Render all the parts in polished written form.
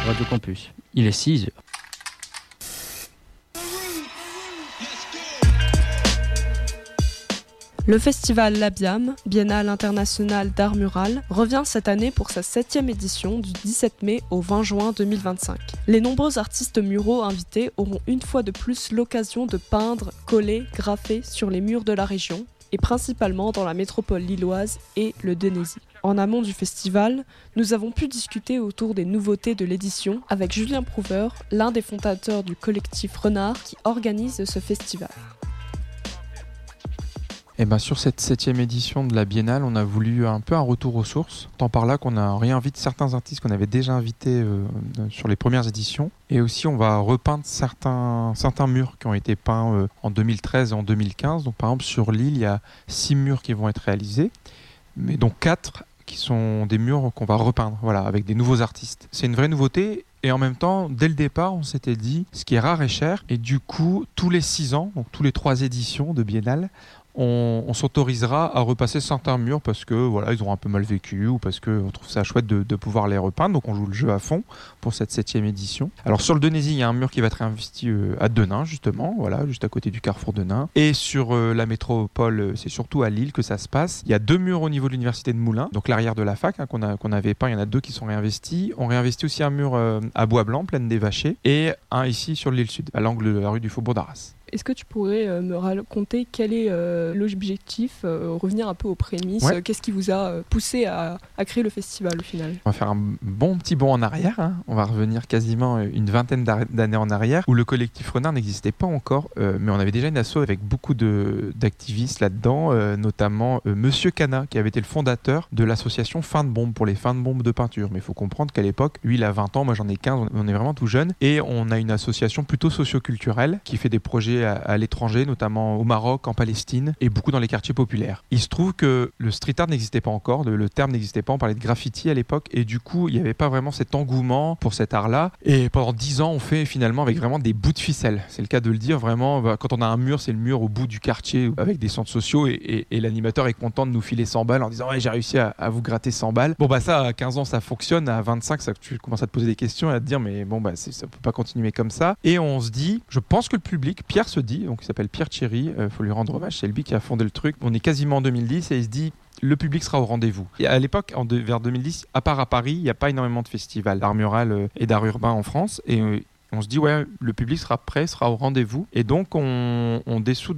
Radio Campus. Il est 6h. Le festival Labiam, Biennale internationale d'art mural, revient cette année pour sa 7e édition du 17 mai au 20 juin 2025. Les nombreux artistes muraux invités auront une fois de plus l'occasion de peindre, coller, graffer sur les murs de la région, et principalement dans la métropole lilloise et le Denaisie. En amont du festival, nous avons pu discuter autour des nouveautés de l'édition avec Julien Prouver, l'un des fondateurs du collectif Renard qui organise ce festival. Et sur cette 7e édition de la Biennale, on a voulu un peu un retour aux sources. Tant par là qu'on a réinvité certains artistes qu'on avait déjà invités sur les premières éditions. Et aussi, on va repeindre certains murs qui ont été peints en 2013 et en 2015. Donc par exemple, sur l'île, il y a 6 murs qui vont être réalisés, mais dont 4 qui sont des murs qu'on va repeindre, avec des nouveaux artistes. C'est une vraie nouveauté. Et en même temps, dès le départ, on s'était dit, ce qui est rare et cher, et du coup, tous les 6 ans, donc tous les 3 éditions de Biennale, on s'autorisera à repasser certains murs parce que ils ont un peu mal vécu ou parce qu'on trouve ça chouette de pouvoir les repeindre. Donc on joue le jeu à fond pour cette 7e édition. Alors sur le Denaisie, il y a un mur qui va être réinvesti à Denain justement, juste à côté du carrefour Denain. Et sur la métropole, c'est surtout à Lille que ça se passe. Il y a 2 murs au niveau de l'université de Moulins, donc l'arrière de la fac qu'on avait peint. Il y en a 2 qui sont réinvestis. On réinvestit aussi un mur à Bois-Blanc, plaine des Vachers, et un ici sur l'île Sud, à l'angle de la rue du Faubourg d'Arras. Est-ce que tu pourrais me raconter quel est l'objectif, revenir un peu aux prémices, qu'est-ce qui vous a poussé à créer le festival au final ? On va faire un bon petit bond en arrière, on va revenir quasiment une vingtaine d'années en arrière, où le collectif Renard n'existait pas encore, mais on avait déjà une asso avec beaucoup d'activistes là-dedans, notamment Monsieur Cana, qui avait été le fondateur de l'association Fin de Bombe, pour les fins de bombes de peinture. Mais il faut comprendre qu'à l'époque, lui il a 20 ans, moi j'en ai 15, on est vraiment tout jeunes, et on a une association plutôt socio-culturelle qui fait des projets à l'étranger, notamment au Maroc, en Palestine, et beaucoup dans les quartiers populaires. Il se trouve que le street art n'existait pas encore, le terme n'existait pas, on parlait de graffiti à l'époque, et du coup, il n'y avait pas vraiment cet engouement pour cet art-là. Et pendant 10 ans, on fait finalement avec vraiment des bouts de ficelle. C'est le cas de le dire, vraiment, quand on a un mur, c'est le mur au bout du quartier, avec des centres sociaux, et l'animateur est content de nous filer 100 balles en disant « j'ai réussi à vous gratter 100 balles ». Ça, à 15 ans, ça fonctionne, à 25, tu commences à te poser des questions et à te dire « mais ça peut pas continuer comme ça ». Et on se dit, je pense que le public, Pierre se dit, donc il s'appelle Pierre Thierry, faut lui rendre hommage, c'est lui qui a fondé le truc. On est quasiment en 2010 et il se dit le public sera au rendez-vous. Et à l'époque, vers 2010, à part à Paris, il n'y a pas énormément de festivals d'art mural et d'art urbain en France. Et on se dit le public sera prêt, sera au rendez-vous. Et donc on dissout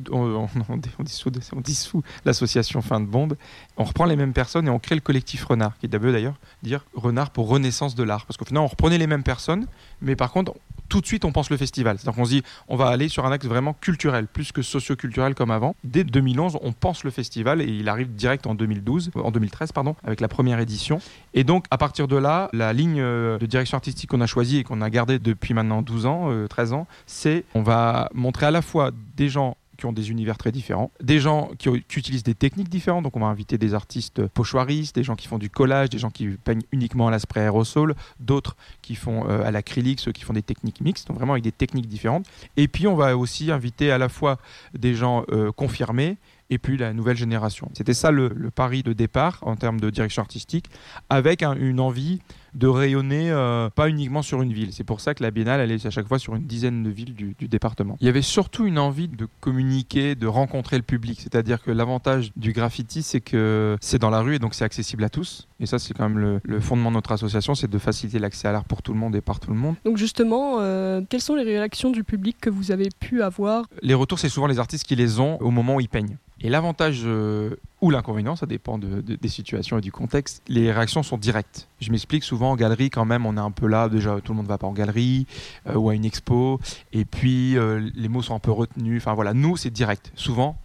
l'association Fin de Bombe. On reprend les mêmes personnes et on crée le collectif Renard, qui veut d'ailleurs dire Renard pour Renaissance de l'art. Parce qu'au final, on reprenait les mêmes personnes, mais par contre, tout de suite, on pense le festival. C'est-à-dire qu'on se dit, on va aller sur un axe vraiment culturel, plus que socio-culturel comme avant. Dès 2011, on pense le festival et il arrive direct en 2013, avec la première édition. Et donc, à partir de là, la ligne de direction artistique qu'on a choisie et qu'on a gardée depuis maintenant 13 ans, c'est on va montrer à la fois des gens qui ont des univers très différents, des gens qui utilisent des techniques différentes, donc on va inviter des artistes pochoiristes, des gens qui font du collage, des gens qui peignent uniquement à la spray aérosol, d'autres qui font à l'acrylique, ceux qui font des techniques mixtes, donc vraiment avec des techniques différentes. Et puis on va aussi inviter à la fois des gens confirmés et puis la nouvelle génération. C'était ça le pari de départ en termes de direction artistique, avec une envie de rayonner pas uniquement sur une ville. C'est pour ça que la Biennale, elle est à chaque fois sur une dizaine de villes du département. Il y avait surtout une envie de communiquer, de rencontrer le public. C'est-à-dire que l'avantage du graffiti, c'est que c'est dans la rue et donc c'est accessible à tous. Et ça, c'est quand même le fondement de notre association, c'est de faciliter l'accès à l'art pour tout le monde et par tout le monde. Donc justement, quelles sont les réactions du public que vous avez pu avoir ? Les retours, c'est souvent les artistes qui les ont au moment où ils peignent. Et l'avantage ou l'inconvénient, ça dépend des situations et du contexte, les réactions sont directes. Je m'explique, souvent en galerie, quand même, on est un peu là, déjà tout le monde ne va pas en galerie ou à une expo, et puis les mots sont un peu retenus. Enfin voilà, nous, c'est direct. Souvent,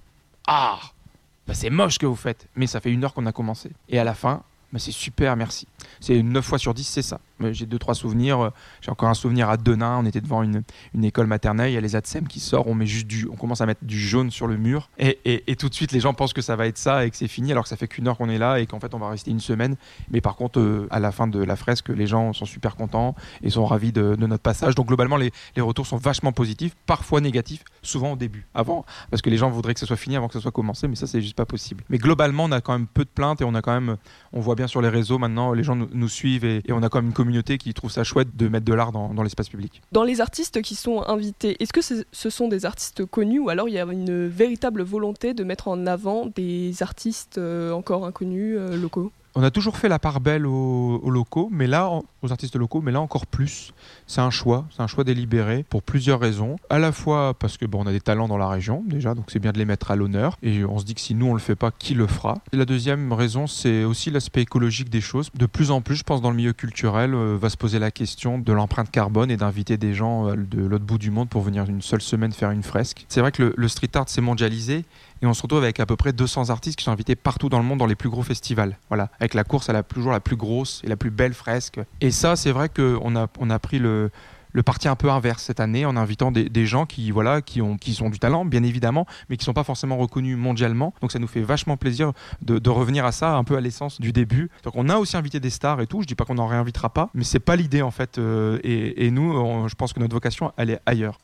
c'est moche ce que vous faites, mais ça fait 1 heure qu'on a commencé. Et à la fin, c'est super, merci. C'est 9 fois sur 10, c'est ça. J'ai 2-3 souvenirs. J'ai encore un souvenir à Denain. On était devant une école maternelle. Il y a les ATSEM qui sortent. On commence à mettre du jaune sur le mur. Et tout de suite, les gens pensent que ça va être ça et que c'est fini, alors que ça fait qu'1 heure qu'on est là et qu'en fait, on va rester 1 semaine. Mais par contre, à la fin de la fresque, les gens sont super contents et sont ravis de notre passage. Donc globalement, les retours sont vachement positifs, parfois négatifs, souvent au début. Avant, parce que les gens voudraient que ça soit fini avant que ça soit commencé, mais ça, c'est juste pas possible. Mais globalement, on a quand même peu de plaintes et on voit bien sur les réseaux maintenant, les gens nous suivent et on a quand même une communauté qui trouve ça chouette de mettre de l'art dans l'espace public. Dans les artistes qui sont invités, est-ce que ce sont des artistes connus ou alors il y a une véritable volonté de mettre en avant des artistes encore inconnus, locaux ? On a toujours fait la part belle aux locaux, mais là, aux artistes locaux, mais là encore plus. C'est un choix délibéré pour plusieurs raisons. À la fois parce que on a des talents dans la région déjà, donc c'est bien de les mettre à l'honneur. Et on se dit que si nous on le fait pas, qui le fera ? Et la deuxième raison, c'est aussi l'aspect écologique des choses. De plus en plus, je pense, dans le milieu culturel, va se poser la question de l'empreinte carbone et d'inviter des gens de l'autre bout du monde pour venir une seule semaine faire une fresque. C'est vrai que le street art s'est mondialisé. Et on se retrouve avec à peu près 200 artistes qui sont invités partout dans le monde dans les plus gros festivals. Voilà, avec la course à toujours la plus grosse et la plus belle fresque. Et ça, c'est vrai qu'on a pris le parti un peu inverse cette année en invitant des gens qui ont du talent, bien évidemment, mais qui ne sont pas forcément reconnus mondialement. Donc ça nous fait vachement plaisir de revenir à ça, un peu à l'essence du début. Donc on a aussi invité des stars et tout. Je ne dis pas qu'on n'en réinvitera pas, mais ce n'est pas l'idée en fait. Et nous, je pense que notre vocation, elle est ailleurs.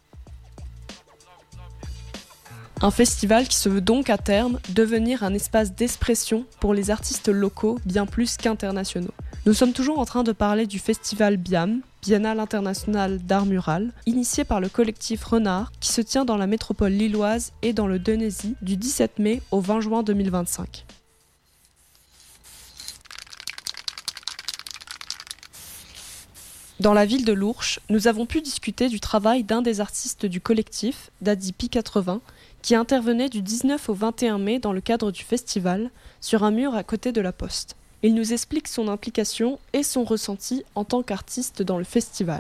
Un festival qui se veut donc à terme devenir un espace d'expression pour les artistes locaux bien plus qu'internationaux. Nous sommes toujours en train de parler du festival BIAM, Biennale internationale d'art mural, initié par le collectif Renard, qui se tient dans la métropole lilloise et dans le Denaizy du 17 mai au 20 juin 2025. Dans la ville de Lourches, nous avons pu discuter du travail d'un des artistes du collectif, Daddy P80, qui intervenait du 19 au 21 mai dans le cadre du festival, sur un mur à côté de la Poste. Il nous explique son implication et son ressenti en tant qu'artiste dans le festival.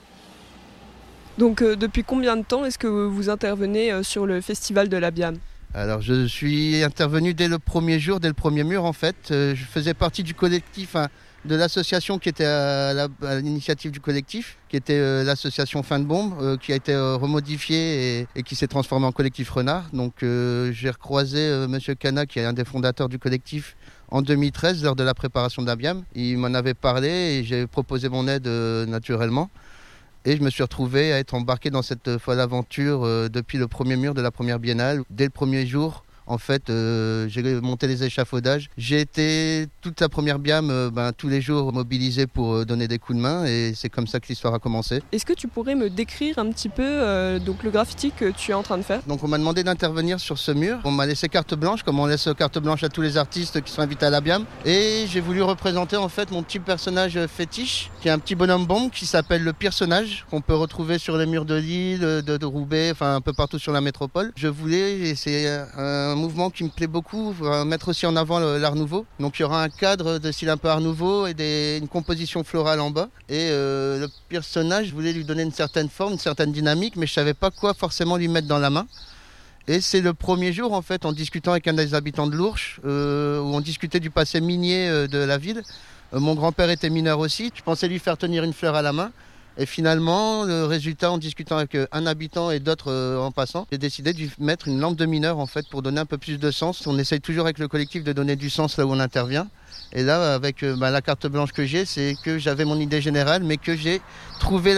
Donc depuis combien de temps est-ce que vous intervenez sur le festival de la BIAM ? Alors je suis intervenu dès le premier jour, dès le premier mur en fait. Je faisais partie du collectif, de l'association qui était à l'initiative du collectif, qui était l'association Fin de Bombe, qui a été remodifiée et qui s'est transformée en collectif Renard. Donc j'ai recroisé Monsieur Cana, qui est un des fondateurs du collectif, en 2013 lors de la préparation de la BIAM. Il m'en avait parlé et j'ai proposé mon aide naturellement. Et je me suis retrouvé à être embarqué dans cette folle aventure depuis le premier mur de la première biennale. Dès le premier jour, en fait, j'ai monté les échafaudages. J'ai été toute la première BIAM, tous les jours mobilisé pour donner des coups de main. Et c'est comme ça que l'histoire a commencé. Est-ce que tu pourrais me décrire un petit peu donc le graffiti que tu es en train de faire ? Donc on m'a demandé d'intervenir sur ce mur. On m'a laissé carte blanche, comme on laisse carte blanche à tous les artistes qui sont invités à la BIAM. Et j'ai voulu représenter en fait mon petit personnage fétiche, qui est un petit bonhomme bombe qui s'appelle le Personnage, qu'on peut retrouver sur les murs de Lille, de Roubaix, enfin un peu partout sur la métropole. Je voulais, et c'est un mouvement qui me plaît beaucoup, mettre aussi en avant l'art nouveau. Donc il y aura un cadre de style un peu art nouveau et une composition florale en bas. Et le personnage, je voulais lui donner une certaine forme, une certaine dynamique, mais je savais pas quoi forcément lui mettre dans la main. Et c'est le premier jour, en fait, en discutant avec un des habitants de Lourches, où on discutait du passé minier de la ville. Mon grand-père était mineur aussi. Je pensais lui faire tenir une fleur à la main. Et finalement, le résultat, en discutant avec un habitant et d'autres en passant, j'ai décidé de lui mettre une lampe de mineur en fait pour donner un peu plus de sens. On essaye toujours avec le collectif de donner du sens là où on intervient. Et là, avec la carte blanche que j'ai, c'est que j'avais mon idée générale, mais que j'ai trouvé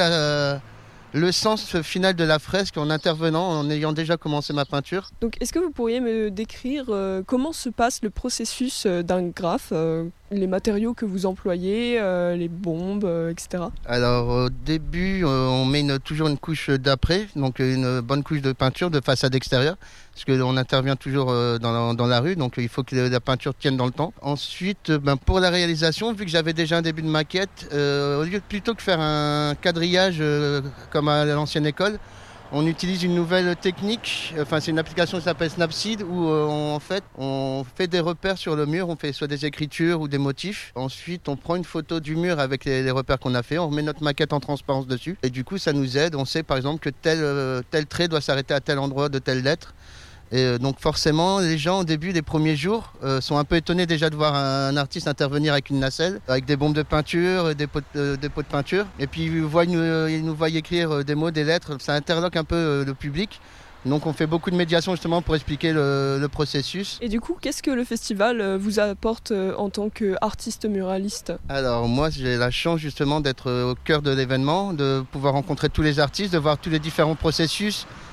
le sens final de la fresque en intervenant, en ayant déjà commencé ma peinture. Donc, est-ce que vous pourriez me décrire comment se passe le processus d'un graphe, les matériaux que vous employez, les bombes, etc. Alors, au début, on met toujours une couche d'après, donc une bonne couche de peinture de façade extérieure, parce qu'on intervient toujours dans la rue, donc il faut que la peinture tienne dans le temps. Ensuite, pour la réalisation, vu que j'avais déjà un début de maquette, plutôt que faire un quadrillage comme à l'ancienne école, on utilise une nouvelle technique, c'est une application qui s'appelle Snapseed où on fait des repères sur le mur, on fait soit des écritures ou des motifs. Ensuite, on prend une photo du mur avec les repères qu'on a fait, on remet notre maquette en transparence dessus et du coup ça nous aide, on sait par exemple que tel trait doit s'arrêter à tel endroit de telle lettre. Et donc forcément, les gens au début, les premiers jours, sont un peu étonnés déjà de voir un artiste intervenir avec une nacelle, avec des bombes de peinture, des pots de peinture. Et puis ils nous voient écrire des mots, des lettres, ça interloque un peu le public. Donc on fait beaucoup de médiation justement pour expliquer le processus. Et du coup, qu'est-ce que le festival vous apporte en tant qu'artiste muraliste ? Alors moi, j'ai la chance justement d'être au cœur de l'événement, de pouvoir rencontrer tous les artistes, de voir tous les différents processus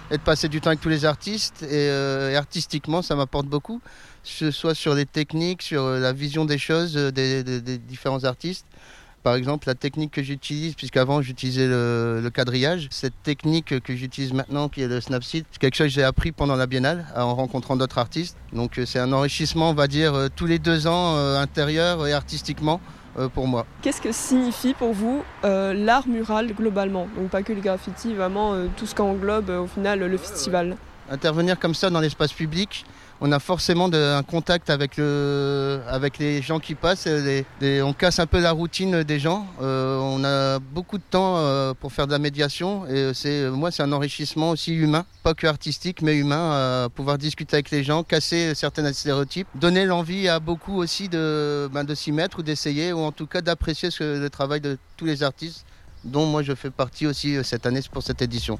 et de passer du temps avec tous les artistes. Et artistiquement, ça m'apporte beaucoup, que ce soit sur les techniques, sur la vision des choses des différents artistes. Par exemple, la technique que j'utilise, puisqu'avant j'utilisais le quadrillage, cette technique que j'utilise maintenant, qui est le Snapseed, c'est quelque chose que j'ai appris pendant la Biennale en rencontrant d'autres artistes. Donc c'est un enrichissement, on va dire, tous les 2 ans, intérieur et artistiquement, pour moi. Qu'est-ce que signifie pour vous l'art mural globalement ? Donc pas que le graffiti, vraiment tout ce qu'englobe au final le festival. Intervenir comme ça dans l'espace public, on a forcément un contact avec les gens qui passent. On casse un peu la routine des gens. On a beaucoup de temps pour faire de la médiation. Et c'est un enrichissement aussi humain, pas que artistique, mais humain, pouvoir discuter avec les gens, casser certains stéréotypes, donner l'envie à beaucoup aussi de s'y mettre ou d'essayer, ou en tout cas d'apprécier le travail de tous les artistes, dont moi je fais partie aussi cette année pour cette édition.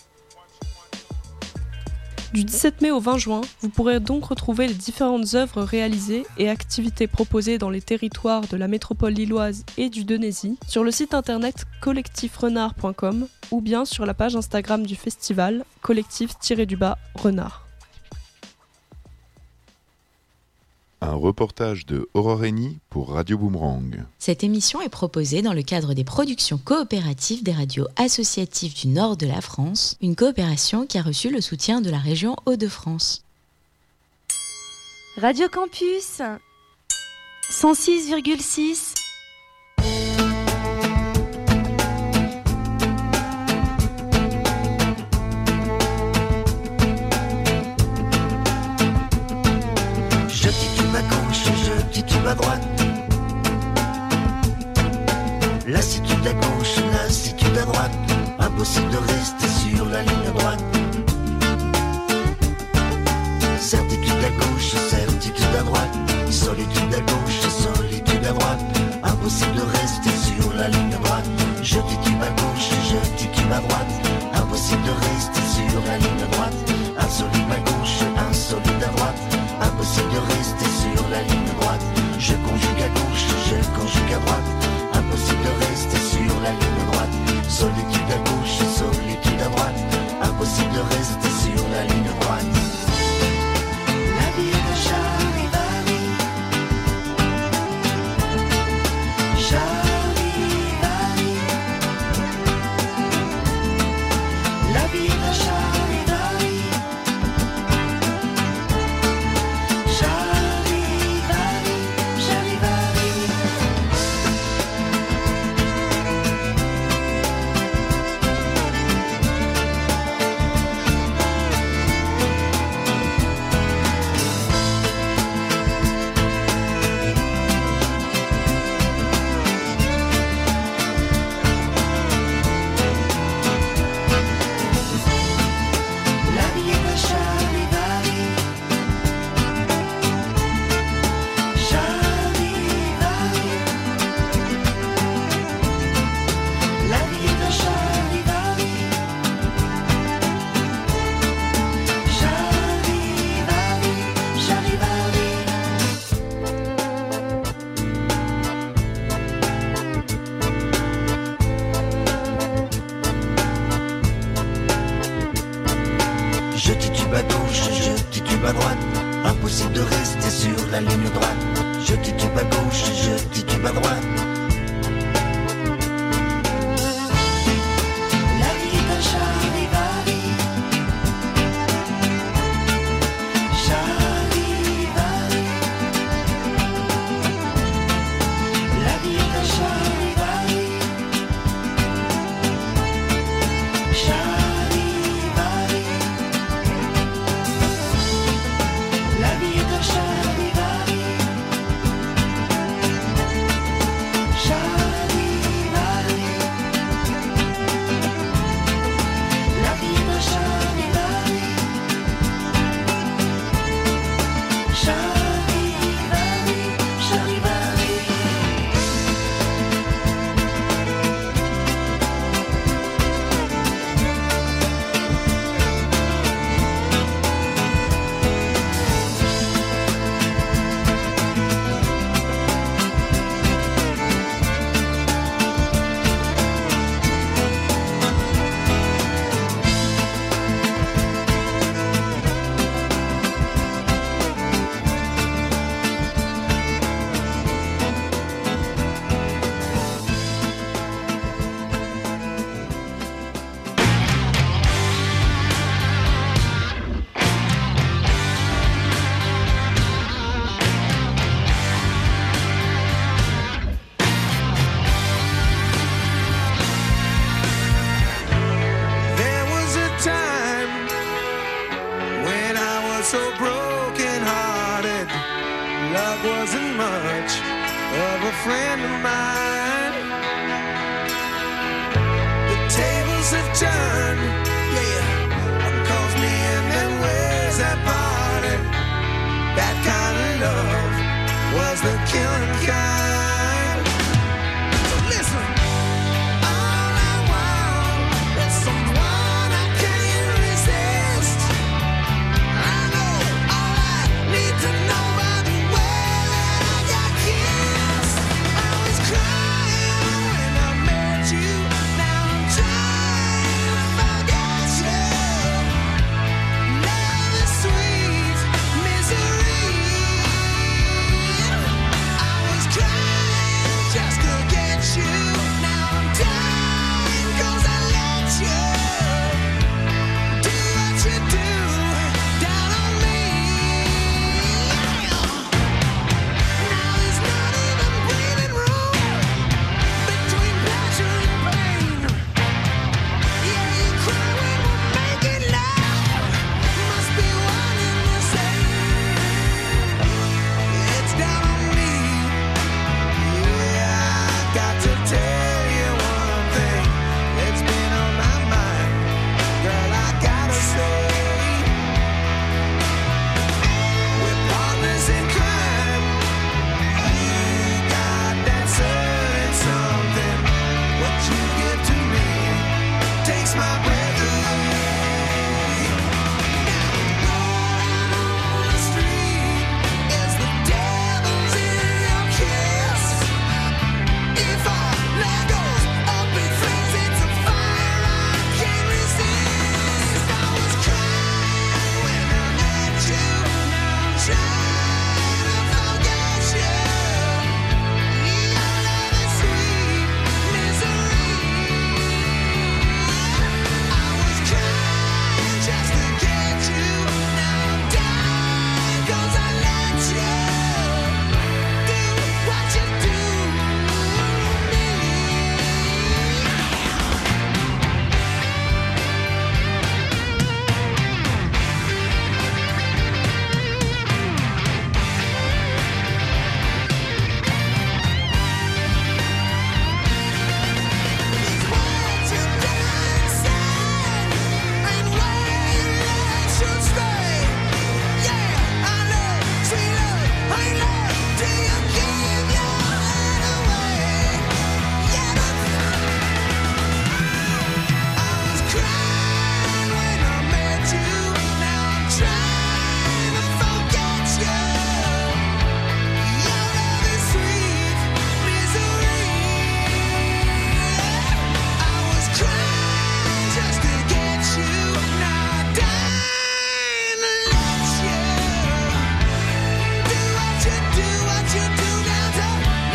Du 17 mai au 20 juin, vous pourrez donc retrouver les différentes œuvres réalisées et activités proposées dans les territoires de la métropole lilloise et du Denaisie sur le site internet collectifrenard.com ou bien sur la page Instagram du festival collectif-renard. Un reportage de Aurore Henny pour Radio Boomerang. Cette émission est proposée dans le cadre des productions coopératives des radios associatives du nord de la France, une coopération qui a reçu le soutien de la région Hauts-de-France. Radio Campus 106,6. À droite, lassitude à gauche, lassitude à droite, impossible de rester sur la ligne droite. Certitude à gauche, certitude à droite, solitude à gauche, solitude à droite, impossible de rester sur la ligne droite. Je titube à gauche, je titube à droite, impossible de rester sur la ligne droite. Insolite à gauche, insolite à droite, impossible de rester sur la ligne droite. Je conjugue à gauche, je conjugue à droite, impossible de rester sur la ligne droite. Solitude à gauche, solitude à droite, impossible de rester sur la ligne droite. La vie de Charivari, Charivari, la vie de Charivari, titube à droite, impossible de rester sur la ligne droite. Je titube à gauche, je titube à droite. La vie de Charivari, Charivari, la vie de Charivari, Charivari, la vie de Charivari, Charivari, la vie de Charivari, Charivari, Charivari. wasn't much of a friend of mine. The tables have turned, yeah. One calls me and then where's that party? That kind of love was the killing kind. So listen, all I want is someone I can't resist. I know all I need to know by the way that I got kissed. I was crying when I met you. Now I'm trying to forget you. Love is sweet misery. I was crying just to get you. Now I'm dying 'cause I let you do what you do down on me. Now there's not even breathing room between pleasure and pain. Yeah, you cry when we're making love. Must be one and the same. It's down on me. Yeah, I got to tell you one thing. It's been on my mind. Girl, I gotta say, we're partners in crime. You got that certain something. What you give to me takes my breath away. Now the road out on the street is the devil's in your kiss. If our love goes up in flames, it's a fire I can't resist. I was crying when I met you. Now I'm trying to forget you. Your love is sweet misery. I was crying just to get you. Now I'm dying 'cause I let you do what you do to me. It's what you done said, and where you led should stay. Yeah, I know, sweet love, ain't love till you give your head away. Yeah, I was crying when I met you. Now I'm trying to forget you. Your love is sweet misery. I was crying just to get you. Now I'm dying to let you do what you do down to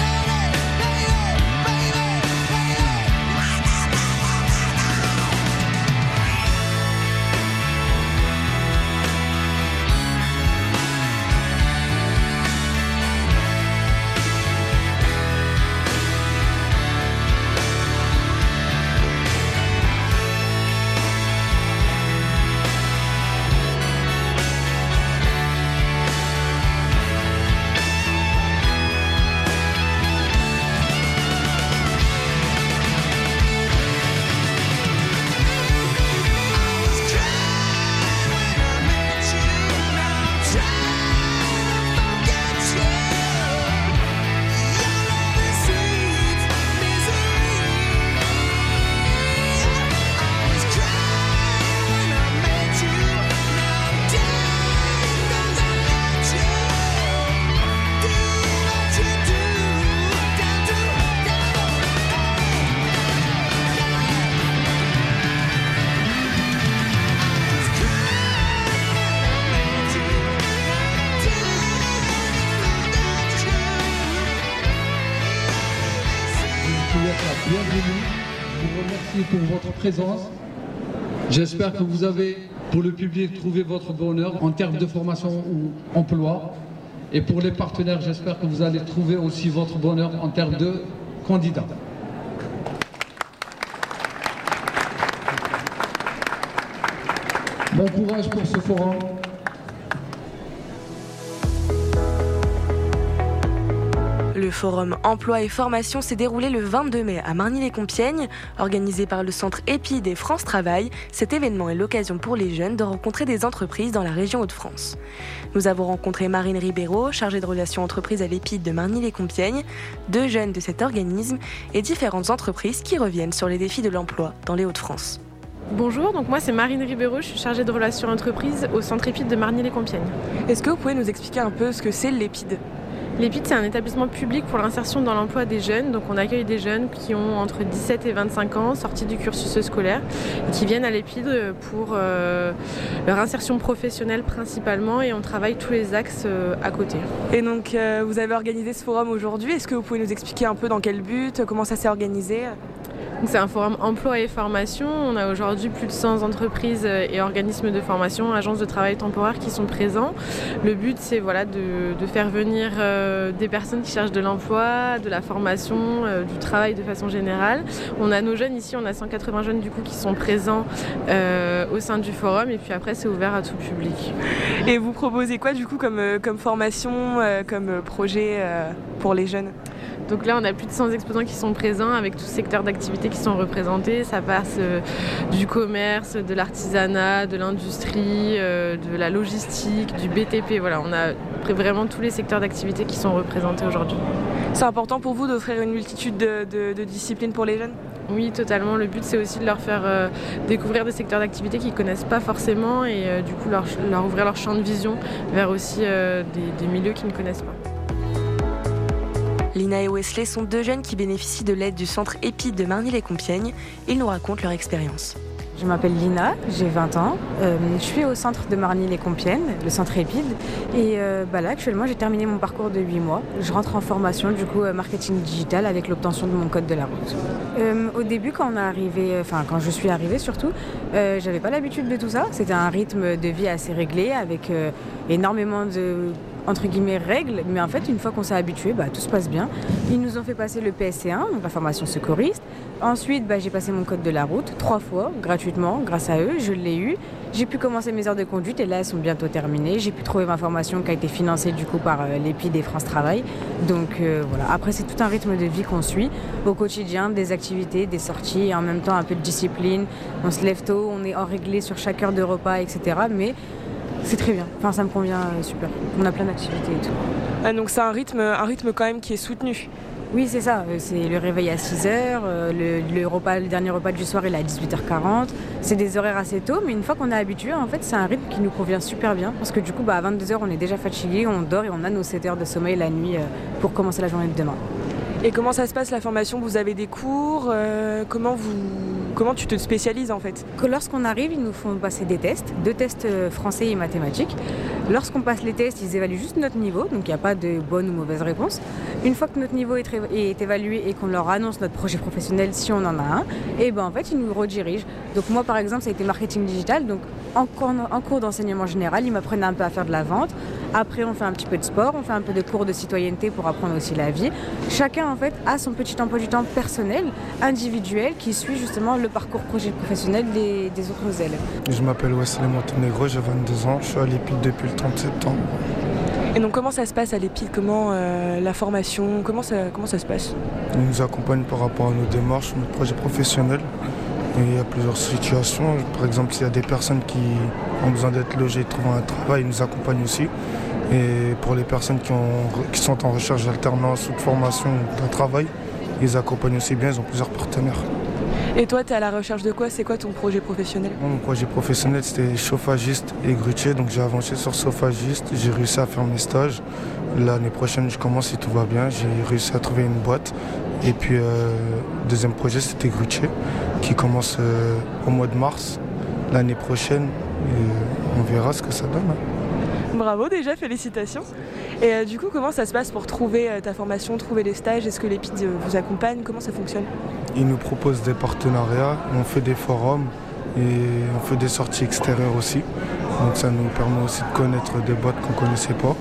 bienvenue. Je vous remercie pour votre présence. J'espère que vous avez, pour le public, trouvé votre bonheur en termes de formation ou emploi. Et pour les partenaires, j'espère que vous allez trouver aussi votre bonheur en termes de candidats. Bon courage pour ce forum. Le forum Emploi et Formation s'est déroulé le 22 mai à Marny-les-Compiègnes. Organisé par le centre EPID et France Travail, cet événement est l'occasion pour les jeunes de rencontrer des entreprises dans la région Hauts-de-France. Nous avons rencontré Marine Ribeiro, chargée de relations entreprises à l'EPID de Marny-les-Compiègnes, 2 jeunes de cet organisme et différentes entreprises qui reviennent sur les défis de l'emploi dans les Hauts-de-France. Bonjour, donc moi c'est Marine Ribeiro, je suis chargée de relations entreprises au centre EPID de Marny-les-Compiègnes. Est-ce que vous pouvez nous expliquer un peu ce que c'est l'EPID ? L'EPID, c'est un établissement public pour l'insertion dans l'emploi des jeunes. Donc on accueille des jeunes qui ont entre 17 et 25 ans, sortis du cursus scolaire, et qui viennent à l'EPID pour leur insertion professionnelle principalement, et on travaille tous les axes à côté. Et donc vous avez organisé ce forum aujourd'hui. Est-ce que vous pouvez nous expliquer un peu dans quel but, comment ça s'est organisé ? C'est un forum emploi et formation. On a aujourd'hui plus de 100 entreprises et organismes de formation, agences de travail temporaire qui sont présents. Le but, c'est de faire venir des personnes qui cherchent de l'emploi, de la formation, du travail de façon générale. On a nos jeunes ici, on a 180 jeunes du coup qui sont présents au sein du forum, et puis après c'est ouvert à tout public. Et vous proposez quoi du coup comme formation, comme projet pour les jeunes ? Donc là, on a plus de 100 exposants qui sont présents avec tous secteurs d'activité qui sont représentés. Ça passe du commerce, de l'artisanat, de l'industrie, de la logistique, du BTP. Voilà, on a vraiment tous les secteurs d'activité qui sont représentés aujourd'hui. C'est important pour vous d'offrir une multitude de disciplines pour les jeunes ? Oui, totalement. Le but, c'est aussi de leur faire découvrir des secteurs d'activité qu'ils ne connaissent pas forcément, et du coup leur ouvrir leur champ de vision vers aussi des milieux qu'ils ne connaissent pas. Lina et Wesley sont 2 jeunes qui bénéficient de l'aide du centre EPID de Marny-les-Compiègnes. Ils nous racontent leur expérience. Je m'appelle Lina, j'ai 20 ans. Je suis au centre de Marny-les-Compiègnes, le centre EPID. Et là, actuellement, j'ai terminé mon parcours de 8 mois. Je rentre en formation, du coup, marketing digital avec l'obtention de mon code de la route. Au début, quand je suis arrivée surtout, j'avais pas l'habitude de tout ça. C'était un rythme de vie assez réglé avec énormément de entre guillemets règles, mais en fait une fois qu'on s'est habitué, tout se passe bien. Ils nous ont fait passer le PSC1, donc la formation secouriste. Ensuite j'ai passé mon code de la route 3 fois gratuitement grâce à eux, je l'ai eu. J'ai pu commencer mes heures de conduite et là elles sont bientôt terminées. J'ai pu trouver ma formation qui a été financée du coup par l'EPID et France Travail. Donc voilà, après c'est tout un rythme de vie qu'on suit au quotidien, des activités, des sorties et en même temps un peu de discipline. On se lève tôt, on est hors réglé sur chaque heure de repas, etc. Mais c'est très bien, ça me convient super. On a plein d'activités et tout. Ah, donc c'est un rythme quand même qui est soutenu. Oui, c'est ça. C'est le réveil à 6h, le dernier repas du soir il est à 18h40. C'est des horaires assez tôt, mais une fois qu'on est habitué, en fait, c'est un rythme qui nous convient super bien. Parce que du coup, à 22h, on est déjà fatigué, on dort et on a nos 7 heures de sommeil la nuit pour commencer la journée de demain. Et comment ça se passe la formation ? Vous avez des cours ? Comment tu te spécialises en fait ? Lorsqu'on arrive, ils nous font passer des tests, 2 tests français et mathématiques. Lorsqu'on passe les tests, ils évaluent juste notre niveau, donc il n'y a pas de bonne ou mauvaise réponse. Une fois que notre niveau est évalué et qu'on leur annonce notre projet professionnel, si on en a un, et en fait ils nous redirigent. Donc moi par exemple, ça a été marketing digital, donc en cours d'enseignement général, ils m'apprennent un peu à faire de la vente. Après on fait un petit peu de sport, on fait un peu de cours de citoyenneté pour apprendre aussi la vie. Chacun en fait a son petit emploi du temps personnel, individuel, qui suit justement le parcours projet professionnel des autres élèves. Je m'appelle Wesley Montenegro, j'ai 22 ans, je suis à l'EPID depuis le 30 septembre. Et donc comment ça se passe à l'EPID ? Comment la formation, comment ça se passe ? Ils nous accompagnent par rapport à nos démarches, notre projet professionnel. Et il y a plusieurs situations. Par exemple, s'il y a des personnes qui ont besoin d'être logées et de trouver un travail, ils nous accompagnent aussi. Et pour les personnes qui sont en recherche d'alternance ou de formation ou d'un travail, ils accompagnent aussi bien, ils ont plusieurs partenaires. Et toi, tu es à la recherche de quoi ? C'est quoi ton projet professionnel ? Mon projet professionnel, c'était chauffagiste et grutier. Donc j'ai avancé sur chauffagiste, j'ai réussi à faire mes stages. L'année prochaine, je commence si tout va bien. J'ai réussi à trouver une boîte. Et puis, deuxième projet, c'était grutier, qui commence au mois de mars l'année prochaine. Et on verra ce que ça donne. Bravo déjà, félicitations. Et du coup, comment ça se passe pour trouver ta formation, trouver les stages ? Est-ce que l'EPID vous accompagne ? Comment ça fonctionne ? Ils nous proposent des partenariats, on fait des forums et on fait des sorties extérieures aussi. Donc ça nous permet aussi de connaître des boîtes qu'on ne connaissait pas.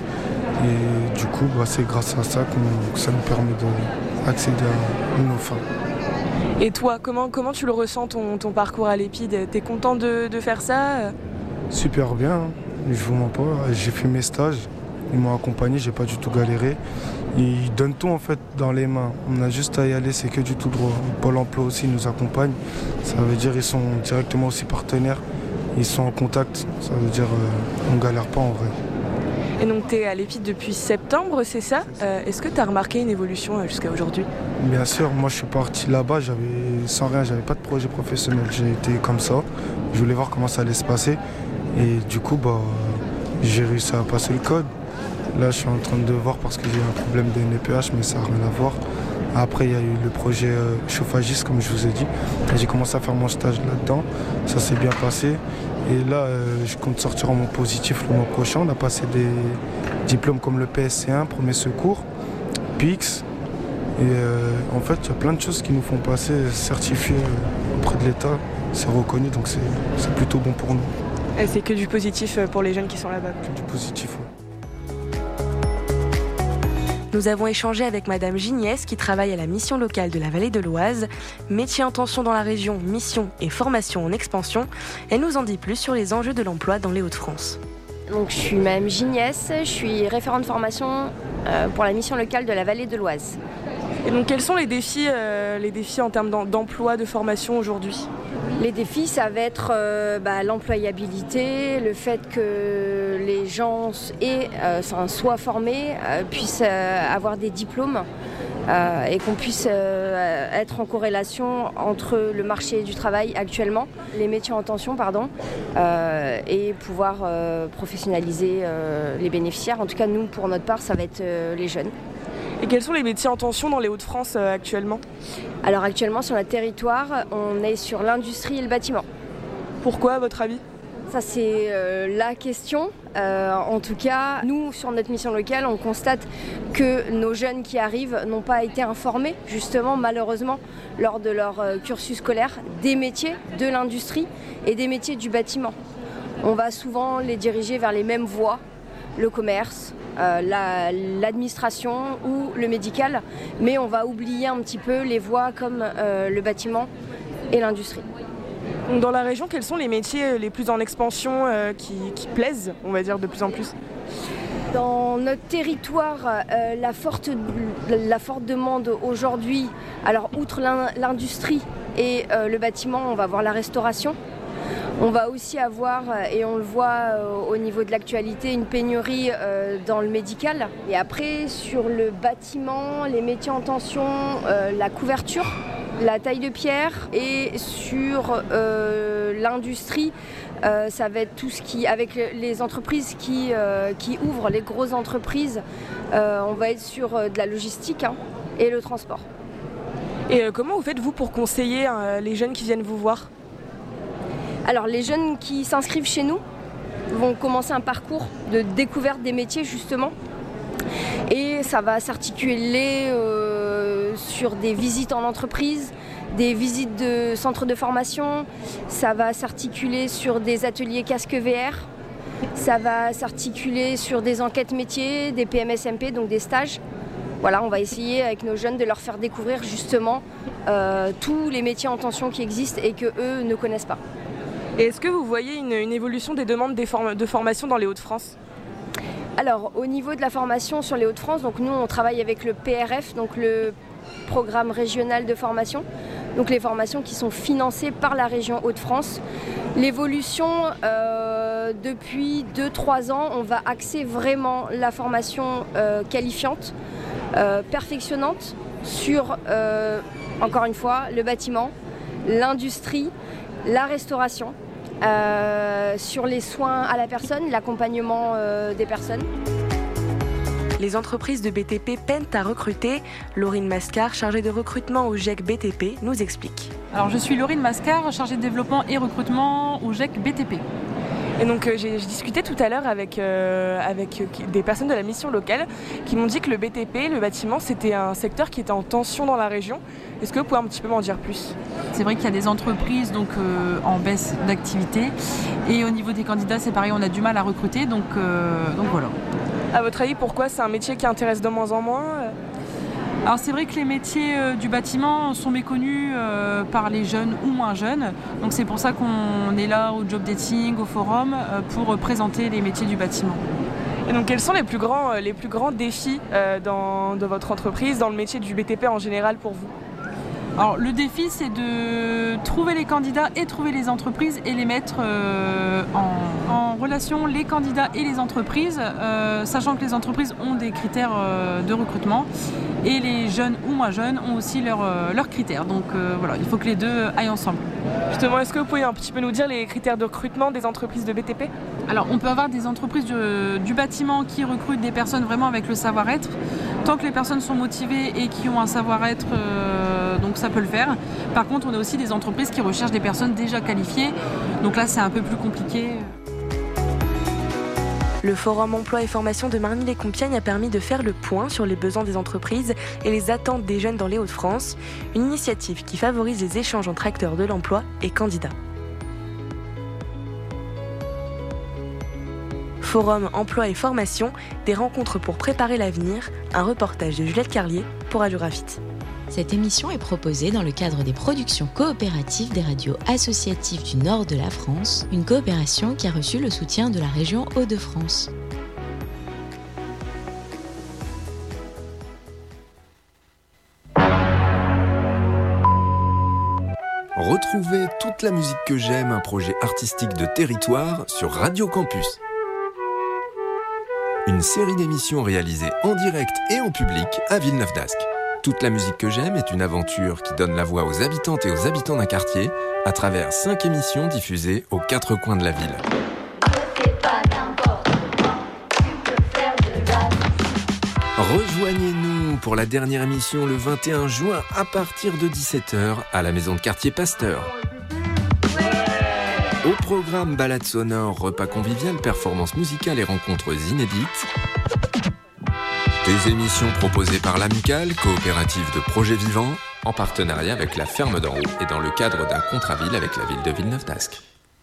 Et du coup, c'est grâce à ça que ça nous permet d'accéder à nos fins. Et toi, comment tu le ressens ton parcours à l'EPID ? T'es content de faire ça ? Super bien, je vous mens pas. J'ai fait mes stages, ils m'ont accompagné, j'ai pas du tout galéré. Ils donnent tout en fait dans les mains. On a juste à y aller, c'est que du tout droit. Pôle emploi aussi nous accompagne. Ça veut dire qu'ils sont directement aussi partenaires. Ils sont en contact. Ça veut dire on ne galère pas en vrai. Et donc tu es à l'EPID depuis septembre, c'est ça? Est-ce que tu as remarqué une évolution jusqu'à aujourd'hui? Bien sûr, moi je suis parti là-bas, sans rien, j'avais pas de projet professionnel. J'ai été comme ça. Je voulais voir comment ça allait se passer. Et du coup, j'ai réussi à passer le code. Là, je suis en train de voir parce que j'ai un problème de NPH, mais ça n'a rien à voir. Après, il y a eu le projet chauffagiste, comme je vous ai dit. Et j'ai commencé à faire mon stage là-dedans. Ça s'est bien passé. Et là, je compte sortir en mon positif le mois prochain. On a passé des diplômes comme le PSC1, premier secours, PIX. Et en fait, il y a plein de choses qui nous font passer certifiés auprès de l'État. C'est reconnu, donc c'est plutôt bon pour nous. Et c'est que du positif pour les jeunes qui sont là-bas? Que du positif, oui. Nous avons échangé avec Madame Gignès qui travaille à la mission locale de la vallée de l'Oise. Métier en tension dans la région, mission et formation en expansion. Elle nous en dit plus sur les enjeux de l'emploi dans les Hauts-de-France. Donc, je suis Madame Gignès, je suis référente formation pour la mission locale de la vallée de l'Oise. Et donc quels sont les défis en termes d'emploi, de formation aujourd'hui? Les défis, ça va être l'employabilité, le fait que les gens soient formés, puissent avoir des diplômes et qu'on puisse être en corrélation entre le marché du travail actuellement, les métiers en tension, et pouvoir professionnaliser les bénéficiaires. En tout cas, nous, pour notre part, ça va être les jeunes. Et quels sont les métiers en tension dans les Hauts-de-France actuellement? Alors actuellement sur notre territoire, on est sur l'industrie et le bâtiment. Pourquoi à votre avis? Ça c'est la question. En tout cas, nous sur notre mission locale, on constate que nos jeunes qui arrivent n'ont pas été informés justement malheureusement lors de leur cursus scolaire des métiers de l'industrie et des métiers du bâtiment. On va souvent les diriger vers les mêmes voies, le commerce, l'administration ou le médical, mais on va oublier un petit peu les voies comme le bâtiment et l'industrie. Dans la région, quels sont les métiers les plus en expansion qui plaisent, on va dire, de plus en plus? Dans notre territoire, la forte demande aujourd'hui, alors outre l'industrie et le bâtiment, on va avoir la restauration. On va aussi avoir, et on le voit au niveau de l'actualité, une pénurie dans le médical. Et après, sur le bâtiment, les métiers en tension, la couverture, la taille de pierre. Et sur l'industrie, ça va être tout ce qui, avec les entreprises qui ouvrent, les grosses entreprises, on va être sur de la logistique et le transport. Et comment vous faites, vous, pour conseiller les jeunes qui viennent vous voir ? Alors les jeunes qui s'inscrivent chez nous vont commencer un parcours de découverte des métiers justement et ça va s'articuler sur des visites en entreprise, des visites de centres de formation, ça va s'articuler sur des ateliers casque VR, ça va s'articuler sur des enquêtes métiers, des PMSMP, donc des stages. Voilà, on va essayer avec nos jeunes de leur faire découvrir justement tous les métiers en tension qui existent et qu'eux ne connaissent pas. Et est-ce que vous voyez une évolution des demandes de formation dans les Hauts-de-France ? Alors, au niveau de la formation sur les Hauts-de-France, donc nous on travaille avec le PRF, donc le programme régional de formation, donc les formations qui sont financées par la région Hauts-de-France. L'évolution, depuis 2-3 ans, on va axer vraiment la formation qualifiante, perfectionnante sur, encore une fois, le bâtiment, l'industrie, la restauration, sur les soins à la personne, l'accompagnement des personnes. Les entreprises de BTP peinent à recruter. Laurine Mascar, chargée de recrutement au GEC BTP, nous explique. Alors je suis Laurine Mascar, chargée de développement et recrutement au GEC BTP. Et donc j'ai discuté tout à l'heure avec des personnes de la mission locale qui m'ont dit que le BTP, le bâtiment, c'était un secteur qui était en tension dans la région. Est-ce que vous pouvez un petit peu m'en dire plus ? C'est vrai qu'il y a des entreprises en baisse d'activité et au niveau des candidats, c'est pareil, on a du mal à recruter, donc voilà. À votre avis, pourquoi c'est un métier qui intéresse de moins en moins ? Alors c'est vrai que les métiers du bâtiment sont méconnus par les jeunes ou moins jeunes. Donc c'est pour ça qu'on est là au job dating, au forum, pour présenter les métiers du bâtiment. Et donc quels sont les plus grands défis dans votre entreprise, dans le métier du BTP en général pour vous ? Alors le défi, c'est de trouver les candidats et trouver les entreprises et les mettre en relation, les candidats et les entreprises, sachant que les entreprises ont des critères de recrutement et les jeunes ou moins jeunes ont aussi leurs critères. Donc voilà, il faut que les deux aillent ensemble. Justement, est-ce que vous pouvez un petit peu nous dire les critères de recrutement des entreprises de BTP ? Alors on peut avoir des entreprises du bâtiment qui recrutent des personnes vraiment avec le savoir-être. Tant que les personnes sont motivées et qui ont un savoir-être, donc ça peut le faire. Par contre, on a aussi des entreprises qui recherchent des personnes déjà qualifiées. Donc là, c'est un peu plus compliqué. Le Forum Emploi et Formation de Marny-les-Compiègnes a permis de faire le point sur les besoins des entreprises et les attentes des jeunes dans les Hauts-de-France. Une initiative qui favorise les échanges entre acteurs de l'emploi et candidats. Forum Emploi et Formation, des rencontres pour préparer l'avenir, un reportage de Juliette Carlier pour Radio Graphite. Cette émission est proposée dans le cadre des productions coopératives des radios associatives du nord de la France, une coopération qui a reçu le soutien de la région Hauts-de-France. Retrouvez toute la musique que j'aime, un projet artistique de territoire sur Radio Campus. Une série d'émissions réalisées en direct et en public à Villeneuve-d'Ascq. Toute la musique que j'aime est une aventure qui donne la voix aux habitantes et aux habitants d'un quartier à travers 5 émissions diffusées aux 4 coins de la ville. Rejoignez-nous pour la dernière émission le 21 juin à partir de 17h à la maison de quartier Pasteur. Au programme balade sonore, repas convivial, performances musicales et rencontres inédites. Des émissions proposées par l'Amicale, coopérative de projets vivants, en partenariat avec la Ferme d'en haut et dans le cadre d'un contrat-ville avec la ville de Villeneuve-d'Ascq.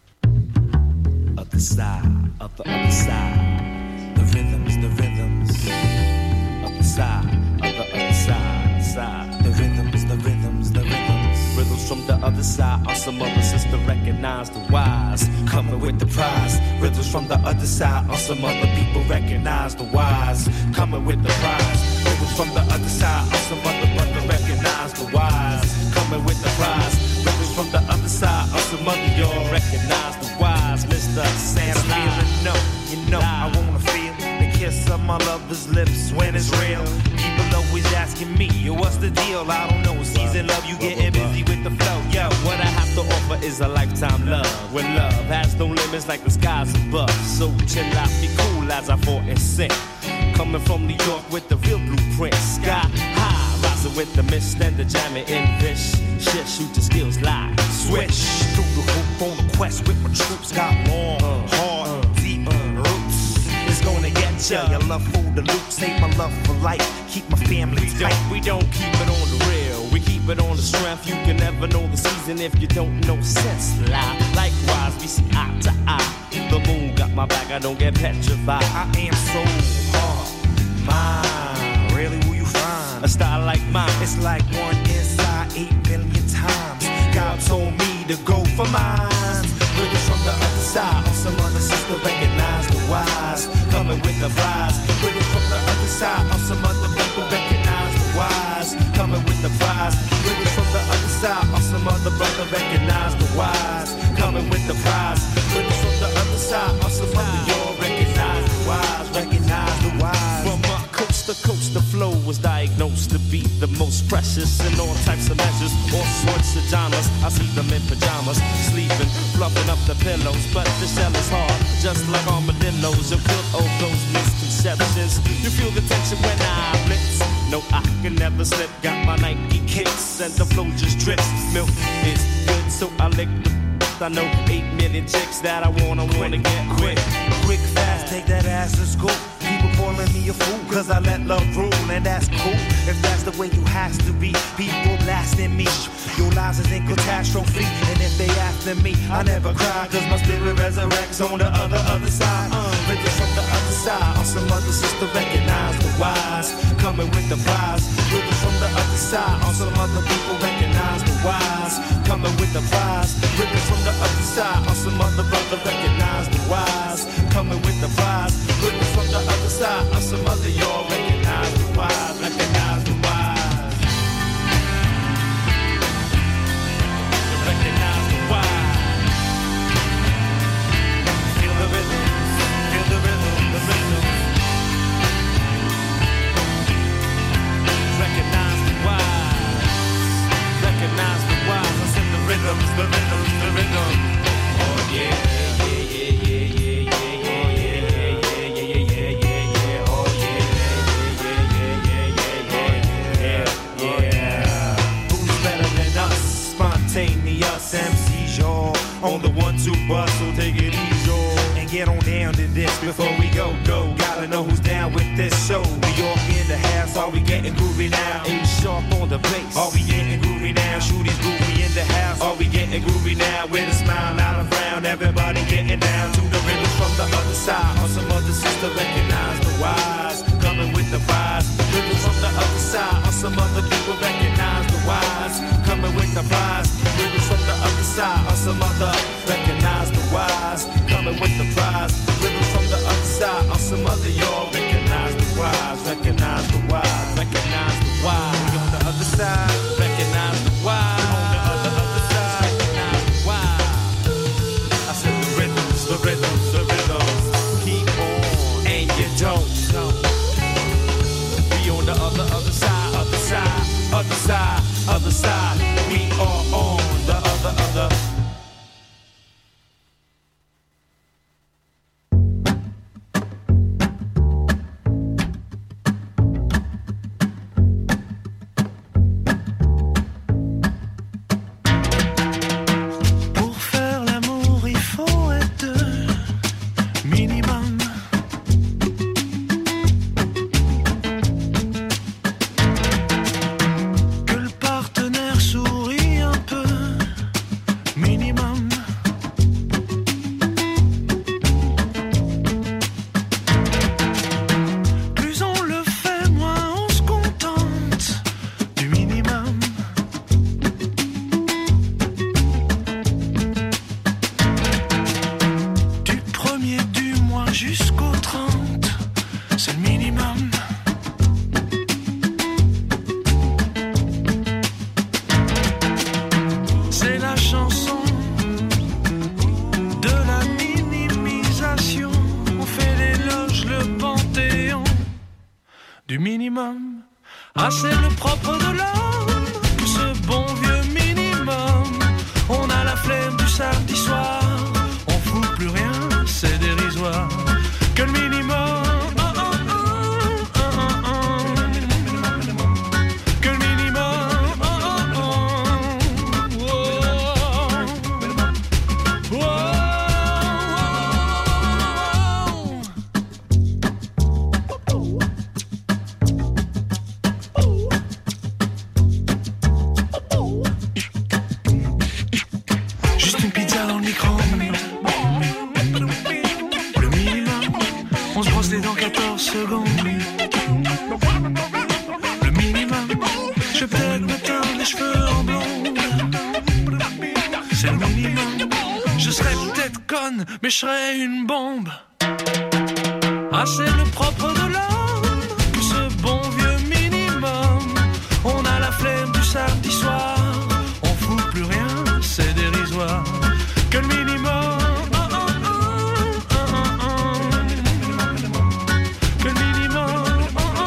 From the other side, on some other sister recognize the wise. Coming with the prize. Rhythms from the other side, on some other people recognize the wise. Coming with the prize. Rhythms from the other side, on some other brother recognize the wise. Coming with the prize. Rhythms from the other side, on some other y'all recognize the wise. Mr. Santa feeling, no, you know I wanna feel the kiss of my lover's lips when it's real. People always asking me, yo, what's the deal? I don't know. Season love, you getting busy with the flow. Yo, what I have to offer is a lifetime love. When love has no limits like the skies above. So chill out, be cool as I fall and sing. Coming from New York with the real blueprint. Sky high, rising with the mist and the jamming in fish. Shit, shoot the skills live. Switch through the hoop on the quest with my troops. Got long, hard, deep roots. It's gonna get ya. Your love for the loop, save my love for life. Keep my family tight. We don't keep it on the real. We keep it on the strength. You can never know the season if you don't know sense. Lie. Likewise, we see eye to eye. The moon got my back, I don't get petrified. I am so hard, mine. Really, who you find? A style like mine. It's like one inside 8 million times. God told me to go for mine. Rhythms from the other side, on some other sister recognize the wise. Coming with the prize. Rhythms from the other side, on some other people recognize the wise. Coming with the prize. Rhythms from the other side, on some other brother recognize the wise. Coming with the prize. Rhythms from the other side, on some other y'all recognize the wise. Recognize the wise. From coast to coast, the flow was diagnosed to be the most precious in all types of measures, all sorts of genres. I see them in pajamas, sleeping, fluffing up the pillows, but the shell is hard, just like armadillos. You feel all those misconceptions. You feel the tension when I blitz. No, I can never slip. Got my Nike kicks and the flow just drips. Milk is good, so I lick the. I know 8 million chicks that I wanna get quick. Quick, fast, take that ass to school. People calling me a fool, cause I let love rule, and that's cool. If that's the way you has to be, people blasting me. Your lives is in catastrophe, and if they after me, I never cry, cause my spirit resurrects on the other side. Rhythms from the other side, on some other sister recognize the wise. Coming with the prize. Rhythms from the other side, on some other people recognize the wise. Coming with the prize. Rhythms from the other side, on some other brother recognize the wise. Coming with the prize. Rhythms from the other On the 1-2 bus, so take it easy and get on down to this before we go. Gotta know who's down with this show. We all in the house, are we getting groovy now? A-sharp on the bass, are we getting groovy now? Shooty's groovy in the house, are we getting groovy now? With a smile, not a frown, everybody getting down to the rhythm from the other side. On some other sister, recognize the wise, coming with the vibes. Rhythm from the other side, on some other people recognize the wise, coming with the vibes. Rhythm from the other side, on some other recognize the wise, coming with the prize. Rhythm from the other side, on some other y'all recognize the wise, recognize the wise, recognize the wise. On the other side, recognize the wise. On the other side, recognize the wise. I said the rhythms, the rhythms, the rhythms. Keep on, and you don't. We on the other side, other side, other side, other side. We are on the other. Du minimum, ah c'est le propre de l'homme, ce bon vieux minimum. On a la flemme du samedi soir, on fout plus rien, c'est dérisoire. Que le minimum, que le minimum, juste une pizza dans le micro. Le minimum, on se brosse les dents 14 secondes. Le minimum, je vais peut-être me teindre les cheveux en blonde. C'est le minimum, je serais peut-être conne, mais je serais une bombe. Ah c'est le propre de l'homme, ce bon vieux minimum. On a la flemme du samedi soir, on fout plus rien, c'est dérisoire. Que le minimum, que le minimum,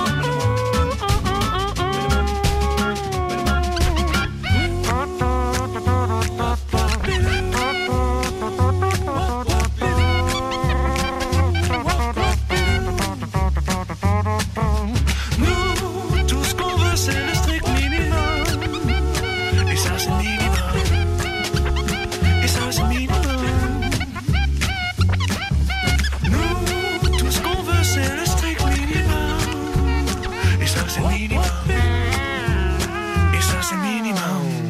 nous, tout ce qu'on veut c'est le strict minimum. Et ça c'est le minimum. Et ça c'est le minimum. Nous, tout ce qu'on veut c'est le strict minimum. Et ça c'est le minimum. Et ça c'est le minimum.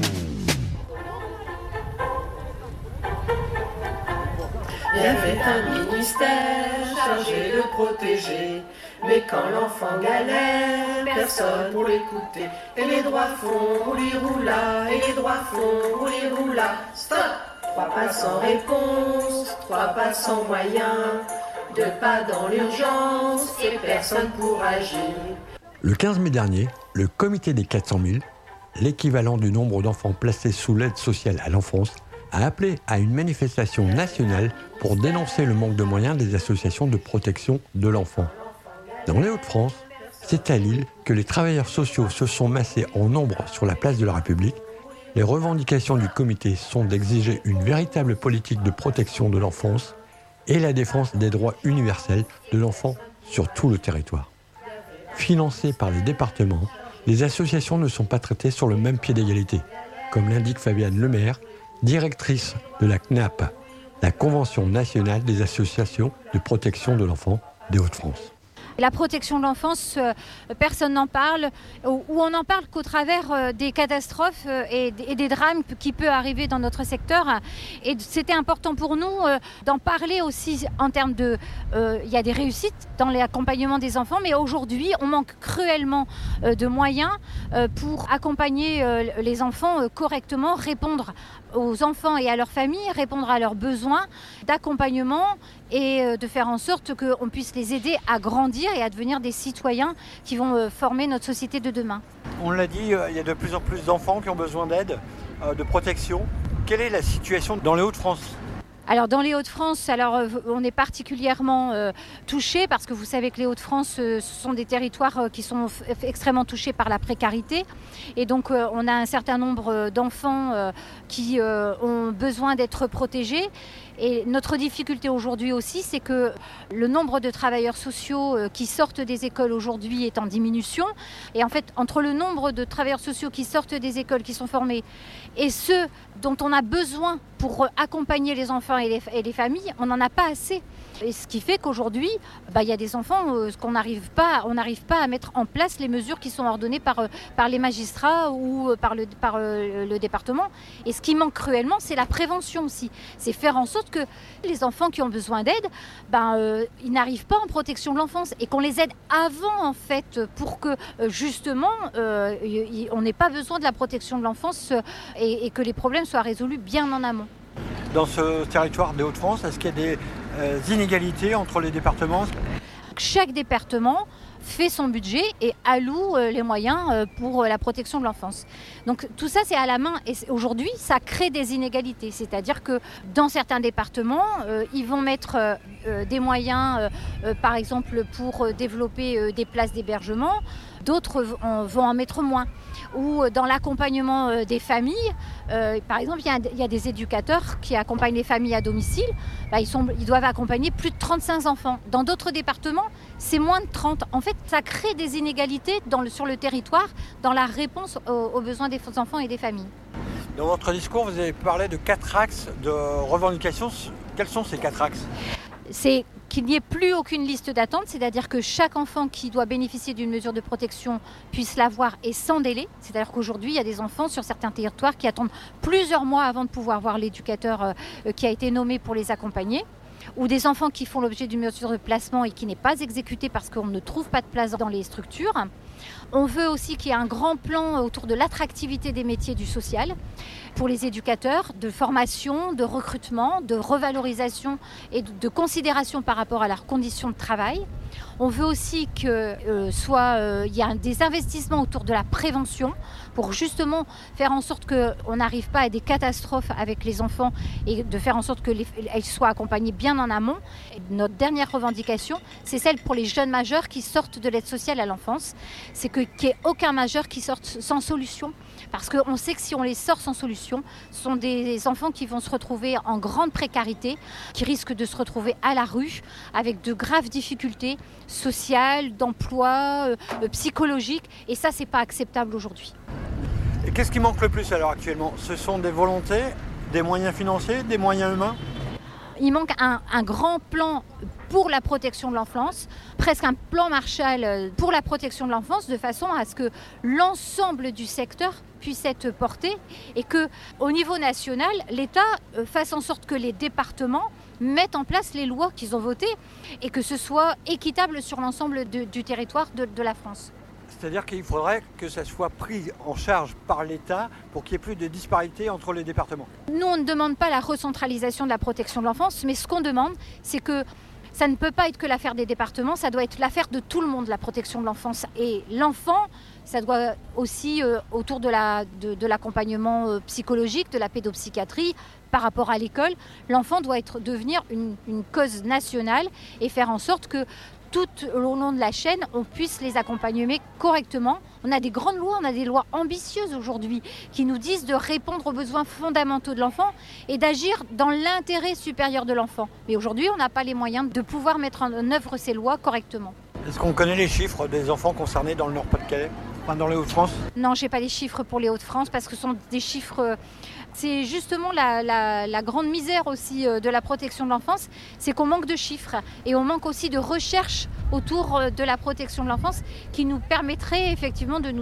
Il y avait un ministère chargé de protéger, mais quand l'enfant galère, personne pour l'écouter. Et les droits font rouli-roula, et les droits font rouli-roula. Stop! 3 pas sans réponse, 3 pas sans moyens, 2 pas dans l'urgence, et personne pour agir. Le 15 mai dernier, le comité des 400 000, l'équivalent du nombre d'enfants placés sous l'aide sociale à l'enfance, a appelé à une manifestation nationale pour dénoncer le manque de moyens des associations de protection de l'enfant. Dans les Hauts-de-France, c'est à Lille que les travailleurs sociaux se sont massés en nombre sur la place de la République Les revendications du comité sont d'exiger une véritable politique de protection de l'enfance et la défense des droits universels de l'enfant sur tout le territoire. Financées par les départements, les associations ne sont pas traitées sur le même pied d'égalité, comme l'indique Fabienne Lemaire, directrice de la CNAP, la Convention nationale des associations de protection de l'enfant des Hauts-de-France. La protection de l'enfance, personne n'en parle, ou on n'en parle qu'au travers des catastrophes et des drames qui peuvent arriver dans notre secteur. Et c'était important pour nous d'en parler aussi en termes de... Il y a des réussites dans l'accompagnement des enfants, mais aujourd'hui, on manque cruellement de moyens pour accompagner les enfants correctement, répondre aux enfants et à leurs familles, répondre à leurs besoins d'accompagnement et de faire en sorte qu'on puisse les aider à grandir et à devenir des citoyens qui vont former notre société de demain. On l'a dit, il y a de plus en plus d'enfants qui ont besoin d'aide, de protection. Quelle est la situation dans les Hauts-de-France ? Alors dans les Hauts-de-France, on est particulièrement touchés parce que vous savez que les Hauts-de-France ce sont des territoires qui sont extrêmement touchés par la précarité. Et donc on a un certain nombre d'enfants qui ont besoin d'être protégés. Et notre difficulté aujourd'hui aussi, c'est que le nombre de travailleurs sociaux qui sortent des écoles aujourd'hui est en diminution. Et en fait, entre le nombre de travailleurs sociaux qui sortent des écoles, qui sont formés, et ceux dont on a besoin pour accompagner les enfants et les familles, on n'en a pas assez. Et ce qui fait qu'aujourd'hui, il y a des enfants on n'arrive pas à mettre en place les mesures qui sont ordonnées par les magistrats ou par le département. Et ce qui manque cruellement, c'est la prévention aussi. C'est faire en sorte que les enfants qui ont besoin d'aide, ils n'arrivent pas en protection de l'enfance et qu'on les aide avant en fait pour que justement on n'ait pas besoin de la protection de l'enfance et que les problèmes soient résolus bien en amont. Dans ce territoire des Hauts-de-France, est-ce qu'il y a des inégalités entre les départements ? Chaque département fait son budget et alloue les moyens pour la protection de l'enfance. Donc tout ça, c'est à la main. Et aujourd'hui, ça crée des inégalités. C'est-à-dire que dans certains départements, ils vont mettre des moyens, par exemple, pour développer des places d'hébergement. D'autres vont en mettre moins. Ou dans l'accompagnement des familles, par exemple, il y a des éducateurs qui accompagnent les familles à domicile. Ils doivent accompagner plus de 35 enfants. Dans d'autres départements, c'est moins de 30. En fait, ça crée des inégalités sur le territoire dans la réponse aux besoins des enfants et des familles. Dans votre discours, vous avez parlé de 4 axes de revendications. Quels sont ces 4 axes ? C'est qu'il n'y ait plus aucune liste d'attente, c'est-à-dire que chaque enfant qui doit bénéficier d'une mesure de protection puisse l'avoir et sans délai. C'est-à-dire qu'aujourd'hui, il y a des enfants sur certains territoires qui attendent plusieurs mois avant de pouvoir voir l'éducateur qui a été nommé pour les accompagner. Ou des enfants qui font l'objet d'une mesure de placement et qui n'est pas exécutée parce qu'on ne trouve pas de place dans les structures. On veut aussi qu'il y ait un grand plan autour de l'attractivité des métiers du social pour les éducateurs, de formation, de recrutement, de revalorisation et de considération par rapport à leurs conditions de travail. On veut aussi qu'il y ait des investissements autour de la prévention pour justement faire en sorte qu'on n'arrive pas à des catastrophes avec les enfants et de faire en sorte qu'elles soient accompagnées bien en amont. Et notre dernière revendication, c'est celle pour les jeunes majeurs qui sortent de l'aide sociale à l'enfance. C'est qu'il n'y ait aucun majeur qui sorte sans solution. Parce qu'on sait que si on les sort sans solution, ce sont des enfants qui vont se retrouver en grande précarité, qui risquent de se retrouver à la rue avec de graves difficultés sociales, d'emploi, psychologiques. Et ça, c'est pas acceptable aujourd'hui. Et qu'est-ce qui manque le plus alors actuellement ? Ce sont des volontés, des moyens financiers, des moyens humains ? Il manque un grand plan pour la protection de l'enfance, presque un plan Marshall pour la protection de l'enfance, de façon à ce que l'ensemble du secteur puisse être porté et qu'au niveau national, l'État fasse en sorte que les départements mettent en place les lois qu'ils ont votées et que ce soit équitable sur l'ensemble du territoire de la France. C'est-à-dire qu'il faudrait que ça soit pris en charge par l'État pour qu'il n'y ait plus de disparité entre les départements. Nous, on ne demande pas la recentralisation de la protection de l'enfance, mais ce qu'on demande, c'est que ça ne peut pas être que l'affaire des départements, ça doit être l'affaire de tout le monde, la protection de l'enfance. Et l'enfant, ça doit aussi, autour de l'accompagnement psychologique, de la pédopsychiatrie, par rapport à l'école, l'enfant doit devenir une cause nationale et faire en sorte que tout au long de la chaîne, on puisse les accompagner correctement. On a des grandes lois, on a des lois ambitieuses aujourd'hui qui nous disent de répondre aux besoins fondamentaux de l'enfant et d'agir dans l'intérêt supérieur de l'enfant. Mais aujourd'hui, on n'a pas les moyens de pouvoir mettre en œuvre ces lois correctement. Est-ce qu'on connaît les chiffres des enfants concernés dans le Nord-Pas-de-Calais, enfin dans les Hauts-de-France? Non, je n'ai pas les chiffres pour les Hauts-de-France parce que ce sont des chiffres... C'est justement la grande misère aussi de la protection de l'enfance, c'est qu'on manque de chiffres et on manque aussi de recherche autour de la protection de l'enfance qui nous permettrait effectivement de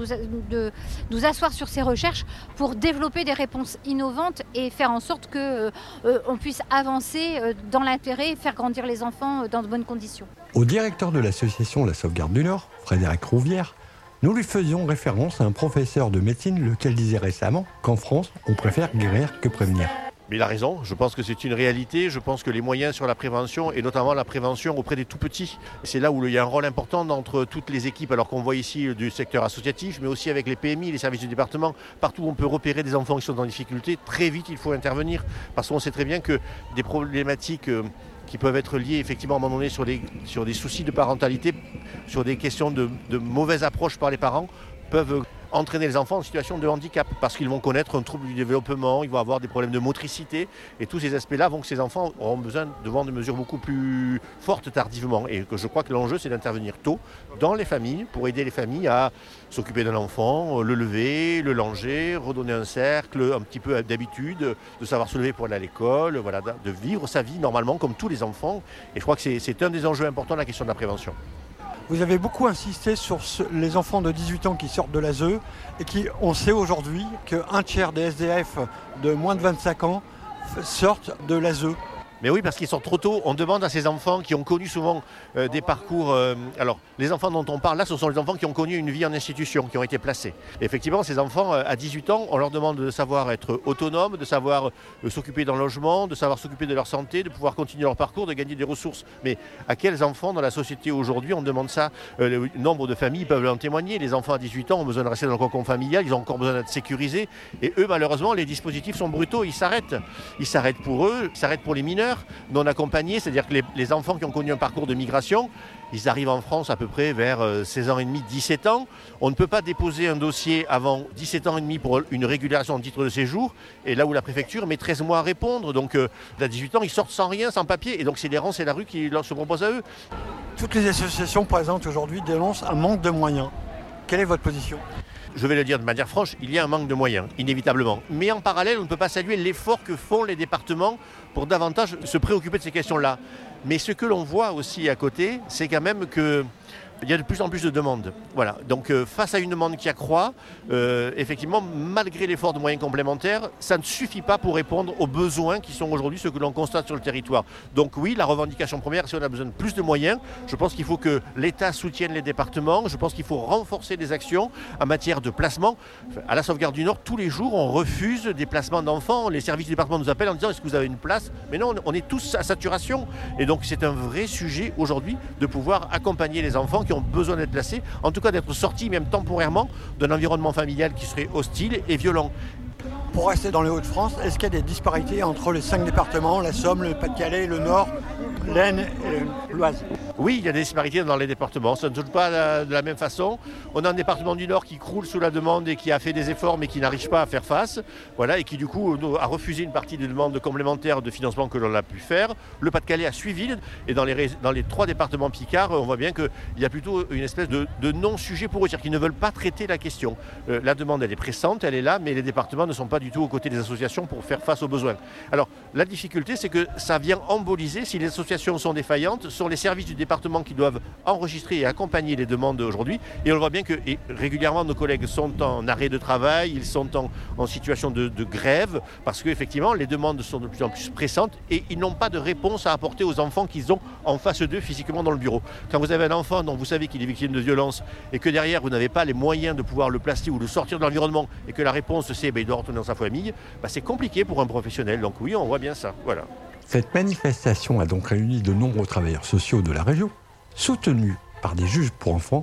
nous asseoir sur ces recherches pour développer des réponses innovantes et faire en sorte qu'on puisse avancer dans l'intérêt et faire grandir les enfants dans de bonnes conditions. Au directeur de l'association La Sauvegarde du Nord, Frédéric Rouvière, nous lui faisions référence à un professeur de médecine lequel disait récemment qu'en France, on préfère guérir que prévenir. Mais il a raison, je pense que c'est une réalité, je pense que les moyens sur la prévention, et notamment la prévention auprès des tout-petits, c'est là où il y a un rôle important entre toutes les équipes, alors qu'on voit ici du secteur associatif, mais aussi avec les PMI, les services du département, partout où on peut repérer des enfants qui sont en difficulté, très vite il faut intervenir, parce qu'on sait très bien que des problématiques qui peuvent être liées effectivement à un moment donné sur des soucis de parentalité, sur des questions de mauvaise approche par les parents, peuvent entraîner les enfants en situation de handicap parce qu'ils vont connaître un trouble du développement, ils vont avoir des problèmes de motricité et tous ces aspects-là vont que ces enfants auront besoin de mesures beaucoup plus fortes tardivement et que je crois que l'enjeu c'est d'intervenir tôt dans les familles pour aider les familles à s'occuper d'un enfant, le lever, le langer, redonner un cercle, un petit peu d'habitude, de savoir se lever pour aller à l'école, voilà, de vivre sa vie normalement comme tous les enfants et je crois que c'est un des enjeux importants de la question de la prévention. Vous avez beaucoup insisté sur les enfants de 18 ans qui sortent de l'ASE et on sait aujourd'hui qu'un tiers des SDF de moins de 25 ans sortent de l'ASE. Mais oui, parce qu'ils sortent trop tôt. On demande à ces enfants qui ont connu souvent des parcours... alors, les enfants dont on parle là, ce sont les enfants qui ont connu une vie en institution, qui ont été placés. Et effectivement, ces enfants, à 18 ans, on leur demande de savoir être autonomes, de savoir s'occuper d'un logement, de savoir s'occuper de leur santé, de pouvoir continuer leur parcours, de gagner des ressources. Mais à quels enfants dans la société aujourd'hui on demande ça? Le nombre de familles peuvent en témoigner. Les enfants à 18 ans ont besoin de rester dans le cocon familial, ils ont encore besoin d'être sécurisés. Et eux, malheureusement, les dispositifs sont brutaux, ils s'arrêtent. Ils s'arrêtent pour eux, ils s'arrêtent pour les mineurs non accompagnés, c'est-à-dire que les enfants qui ont connu un parcours de migration, ils arrivent en France à peu près vers 16 ans et demi, 17 ans. On ne peut pas déposer un dossier avant 17 ans et demi pour une régularisation de titre de séjour, et là où la préfecture met 13 mois à répondre. Donc à 18 ans, ils sortent sans rien, sans papier, et donc c'est l'errance et la rue qui leur se proposent à eux. Toutes les associations présentes aujourd'hui dénoncent un manque de moyens. Quelle est votre position ? Je vais le dire de manière franche, il y a un manque de moyens, inévitablement. Mais en parallèle, on ne peut pas saluer l'effort que font les départements pour davantage se préoccuper de ces questions-là. Mais ce que l'on voit aussi à côté, c'est quand même que il y a de plus en plus de demandes. Voilà. Donc face à une demande qui accroît, effectivement, malgré l'effort de moyens complémentaires, ça ne suffit pas pour répondre aux besoins qui sont aujourd'hui ceux que l'on constate sur le territoire. Donc oui, la revendication première, si on a besoin de plus de moyens, je pense qu'il faut que l'État soutienne les départements, je pense qu'il faut renforcer les actions en matière de placement. À la Sauvegarde du Nord, tous les jours, on refuse des placements d'enfants. Les services du département nous appellent en disant « Est-ce que vous avez une place ?» Mais non, on est tous à saturation. Et donc c'est un vrai sujet aujourd'hui de pouvoir accompagner les enfants qui ont besoin d'être placés, en tout cas d'être sortis même temporairement d'un environnement familial qui serait hostile et violent. Pour rester dans les Hauts-de-France, est-ce qu'il y a des disparités entre les 5 départements, la Somme, le Pas-de-Calais, le Nord, l'Aisne et l'Oise? Oui, il y a des disparités dans les départements, ça ne tourne pas de la même façon. On a un département du Nord qui croule sous la demande et qui a fait des efforts mais qui n'arrive pas à faire face, voilà, et qui du coup a refusé une partie des demandes complémentaires de financement que l'on a pu faire. Le Pas-de-Calais a suivi, et dans les 3 départements picards, on voit bien qu'il y a plutôt une espèce de non-sujet pour eux, c'est-à-dire qu'ils ne veulent pas traiter la question. La demande, elle est pressante, elle est là, mais les départements ne sont pas du tout aux côtés des associations pour faire face aux besoins. Alors, la difficulté, c'est que ça vient emboliser, si les associations sont défaillantes, sont les services du département qui doivent enregistrer et accompagner les demandes aujourd'hui. Et on voit bien que régulièrement, nos collègues sont en arrêt de travail, ils sont en situation de grève, parce qu'effectivement, les demandes sont de plus en plus pressantes et ils n'ont pas de réponse à apporter aux enfants qu'ils ont en face d'eux physiquement dans le bureau. Quand vous avez un enfant dont vous savez qu'il est victime de violence et que derrière, vous n'avez pas les moyens de pouvoir le placer ou de sortir de l'environnement et que la réponse c'est il doit retourner dans sa famille, c'est compliqué pour un professionnel. Donc oui, on voit bien ça. Voilà. Cette manifestation a donc réuni de nombreux travailleurs sociaux de la région, soutenus par des juges pour enfants,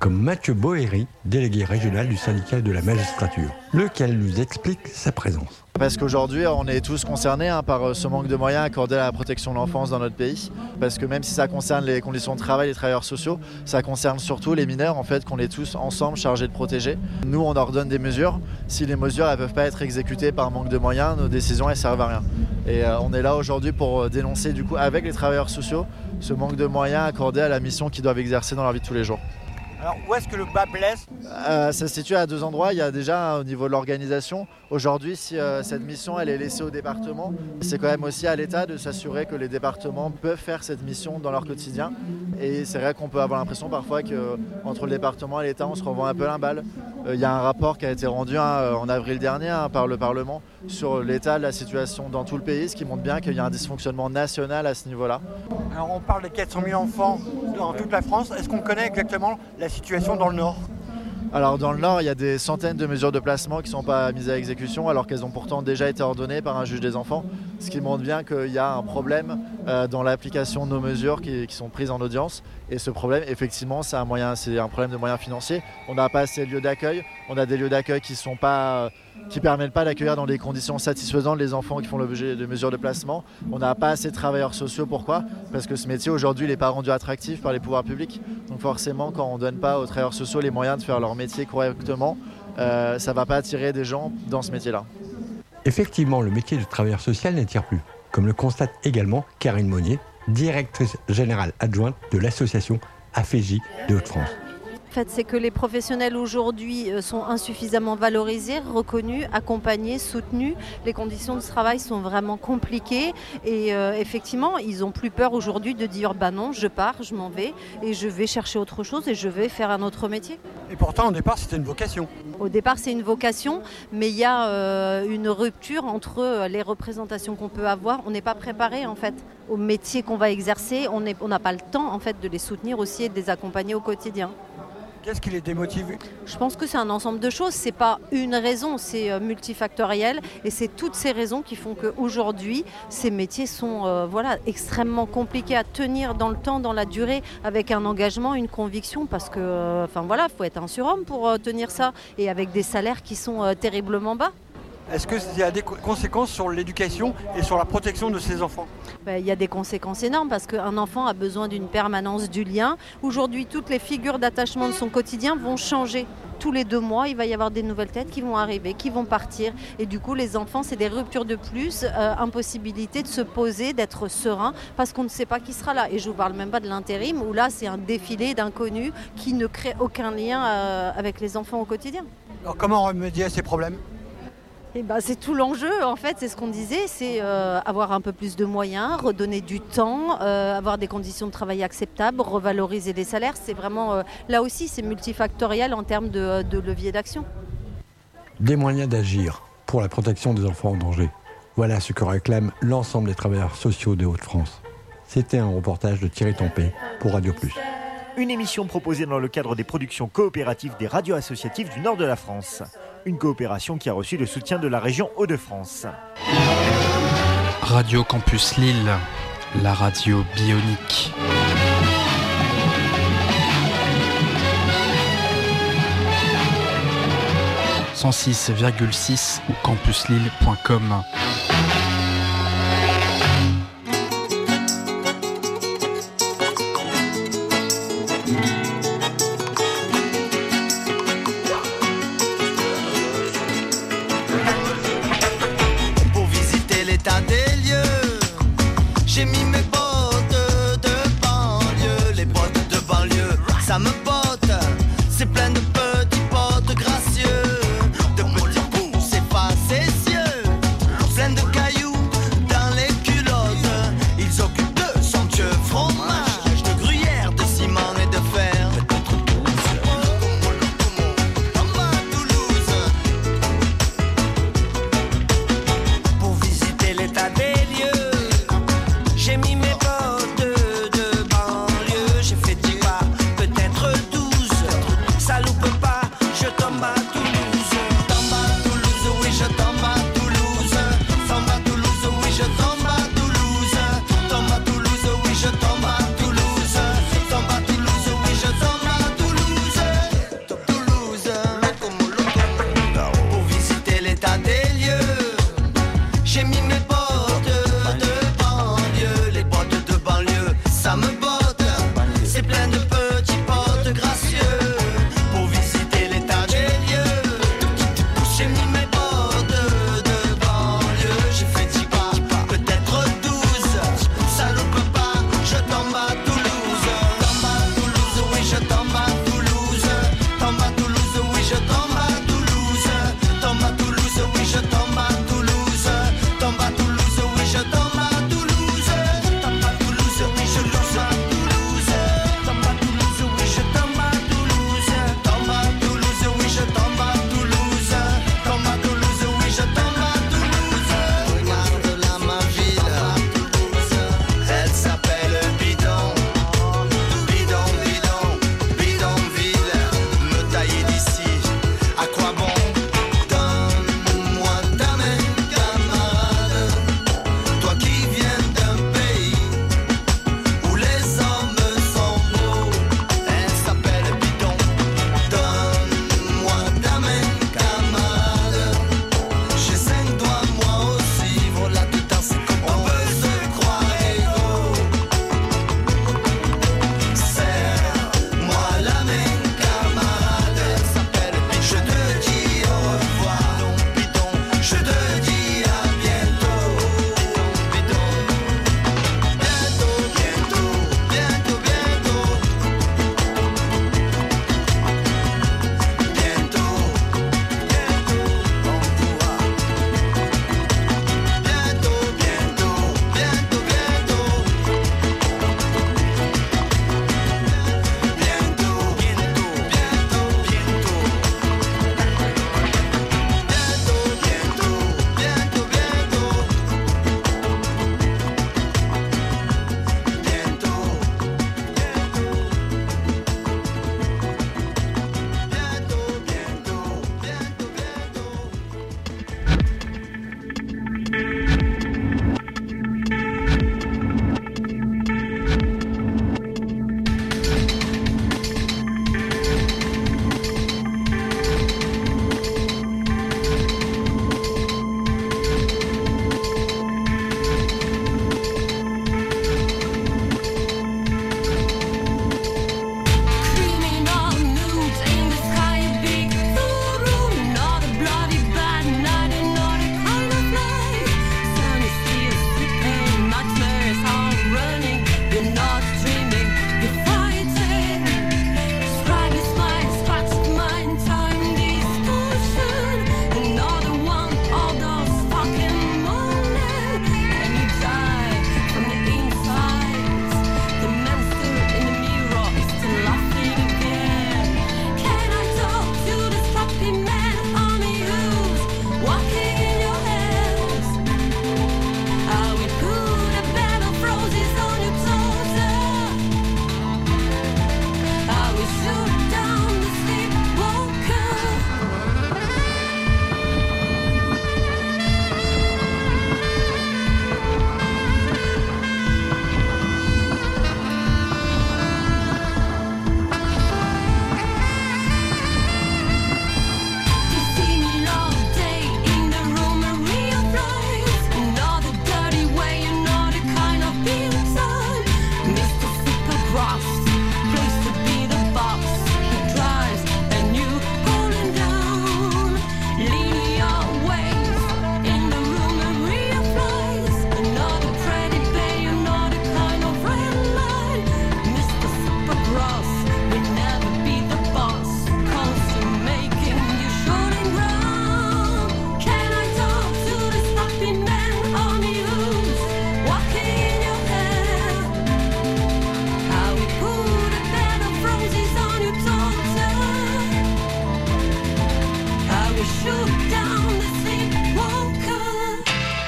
comme Mathieu Bohéry, délégué régional du syndicat de la magistrature, lequel nous explique sa présence. Parce qu'aujourd'hui, on est tous concernés par ce manque de moyens accordés à la protection de l'enfance dans notre pays. Parce que même si ça concerne les conditions de travail des travailleurs sociaux, ça concerne surtout les mineurs en fait, qu'on est tous ensemble chargés de protéger. Nous, on leur donne des mesures. Si les mesures ne peuvent pas être exécutées par manque de moyens, nos décisions ne servent à rien. Et on est là aujourd'hui pour dénoncer du coup avec les travailleurs sociaux ce manque de moyens accordés à la mission qu'ils doivent exercer dans leur vie de tous les jours. Alors où est-ce que le bas blesse ? Ça se situe à 2 endroits. Il y a déjà au niveau de l'organisation. Aujourd'hui, si cette mission elle est laissée au département, c'est quand même aussi à l'État de s'assurer que les départements peuvent faire cette mission dans leur quotidien. Et c'est vrai qu'on peut avoir l'impression parfois qu'entre le département et l'État, on se renvoie un peu la balle. Il y a un rapport qui a été rendu en avril dernier par le Parlement sur l'état de la situation dans tout le pays, ce qui montre bien qu'il y a un dysfonctionnement national à ce niveau-là. Alors on parle de 400 000 enfants dans toute la France. Est-ce qu'on connaît exactement la situation dans le Nord ? Alors dans le Nord, il y a des centaines de mesures de placement qui ne sont pas mises à exécution alors qu'elles ont pourtant déjà été ordonnées par un juge des enfants, ce qui montre bien qu'il y a un problème dans l'application de nos mesures qui sont prises en audience. Et ce problème, effectivement, c'est un problème de moyens financiers. On n'a pas assez de lieux d'accueil, on a des lieux d'accueil qui ne permettent pas d'accueillir dans des conditions satisfaisantes les enfants qui font l'objet de mesures de placement. On n'a pas assez de travailleurs sociaux. Pourquoi ? Parce que ce métier aujourd'hui n'est pas rendu attractif par les pouvoirs publics. Donc forcément, quand on ne donne pas aux travailleurs sociaux les moyens de faire leur métier correctement, ça ne va pas attirer des gens dans ce métier-là. Effectivement, le métier de travailleur social n'attire plus, comme le constate également Karine Monnier, directrice générale adjointe de l'association AFEJ de Hauts-de-France. En fait, c'est que les professionnels aujourd'hui sont insuffisamment valorisés, reconnus, accompagnés, soutenus. Les conditions de travail sont vraiment compliquées et effectivement, ils n'ont plus peur aujourd'hui de dire bah non, je pars, je m'en vais et je vais chercher autre chose et je vais faire un autre métier. Et pourtant, au départ, c'était une vocation. Au départ, c'est une vocation, mais il y a une rupture entre les représentations qu'on peut avoir. On n'est pas préparé en fait au métier qu'on va exercer. On n'a pas le temps en fait de les soutenir aussi et de les accompagner au quotidien. Qu'est-ce qui les démotive ? Je pense que c'est un ensemble de choses. C'est pas une raison, c'est multifactoriel. Et c'est toutes ces raisons qui font qu'aujourd'hui, ces métiers sont extrêmement compliqués à tenir dans le temps, dans la durée, avec un engagement, une conviction. Parce que, faut être un surhomme pour tenir ça. Et avec des salaires qui sont terriblement bas. Est-ce qu'il y a des conséquences sur l'éducation et sur la protection de ces enfants ? Il y a des conséquences énormes parce qu'un enfant a besoin d'une permanence du lien. Aujourd'hui, toutes les figures d'attachement de son quotidien vont changer. Tous les 2 mois, il va y avoir des nouvelles têtes qui vont arriver, qui vont partir. Et du coup, les enfants, c'est des ruptures de plus, impossibilité de se poser, d'être serein, parce qu'on ne sait pas qui sera là. Et je ne vous parle même pas de l'intérim, où là, c'est un défilé d'inconnus qui ne crée aucun lien avec les enfants au quotidien. Alors comment remédier à ces problèmes ? C'est tout l'enjeu, en fait, c'est ce qu'on disait, c'est avoir un peu plus de moyens, redonner du temps, avoir des conditions de travail acceptables, revaloriser les salaires. C'est vraiment, là aussi, c'est multifactoriel en termes de levier d'action. Des moyens d'agir pour la protection des enfants en danger. Voilà ce que réclament l'ensemble des travailleurs sociaux de Hauts-de-France. C'était un reportage de Thierry Tempé pour Radio Plus. Une émission proposée dans le cadre des productions coopératives des radios associatives du nord de la France. Une coopération qui a reçu le soutien de la région Hauts-de-France. Radio Campus Lille, la radio bionique. « 106,6 ou campuslille.com. Pour visiter l'état des lieux, j'ai mis mes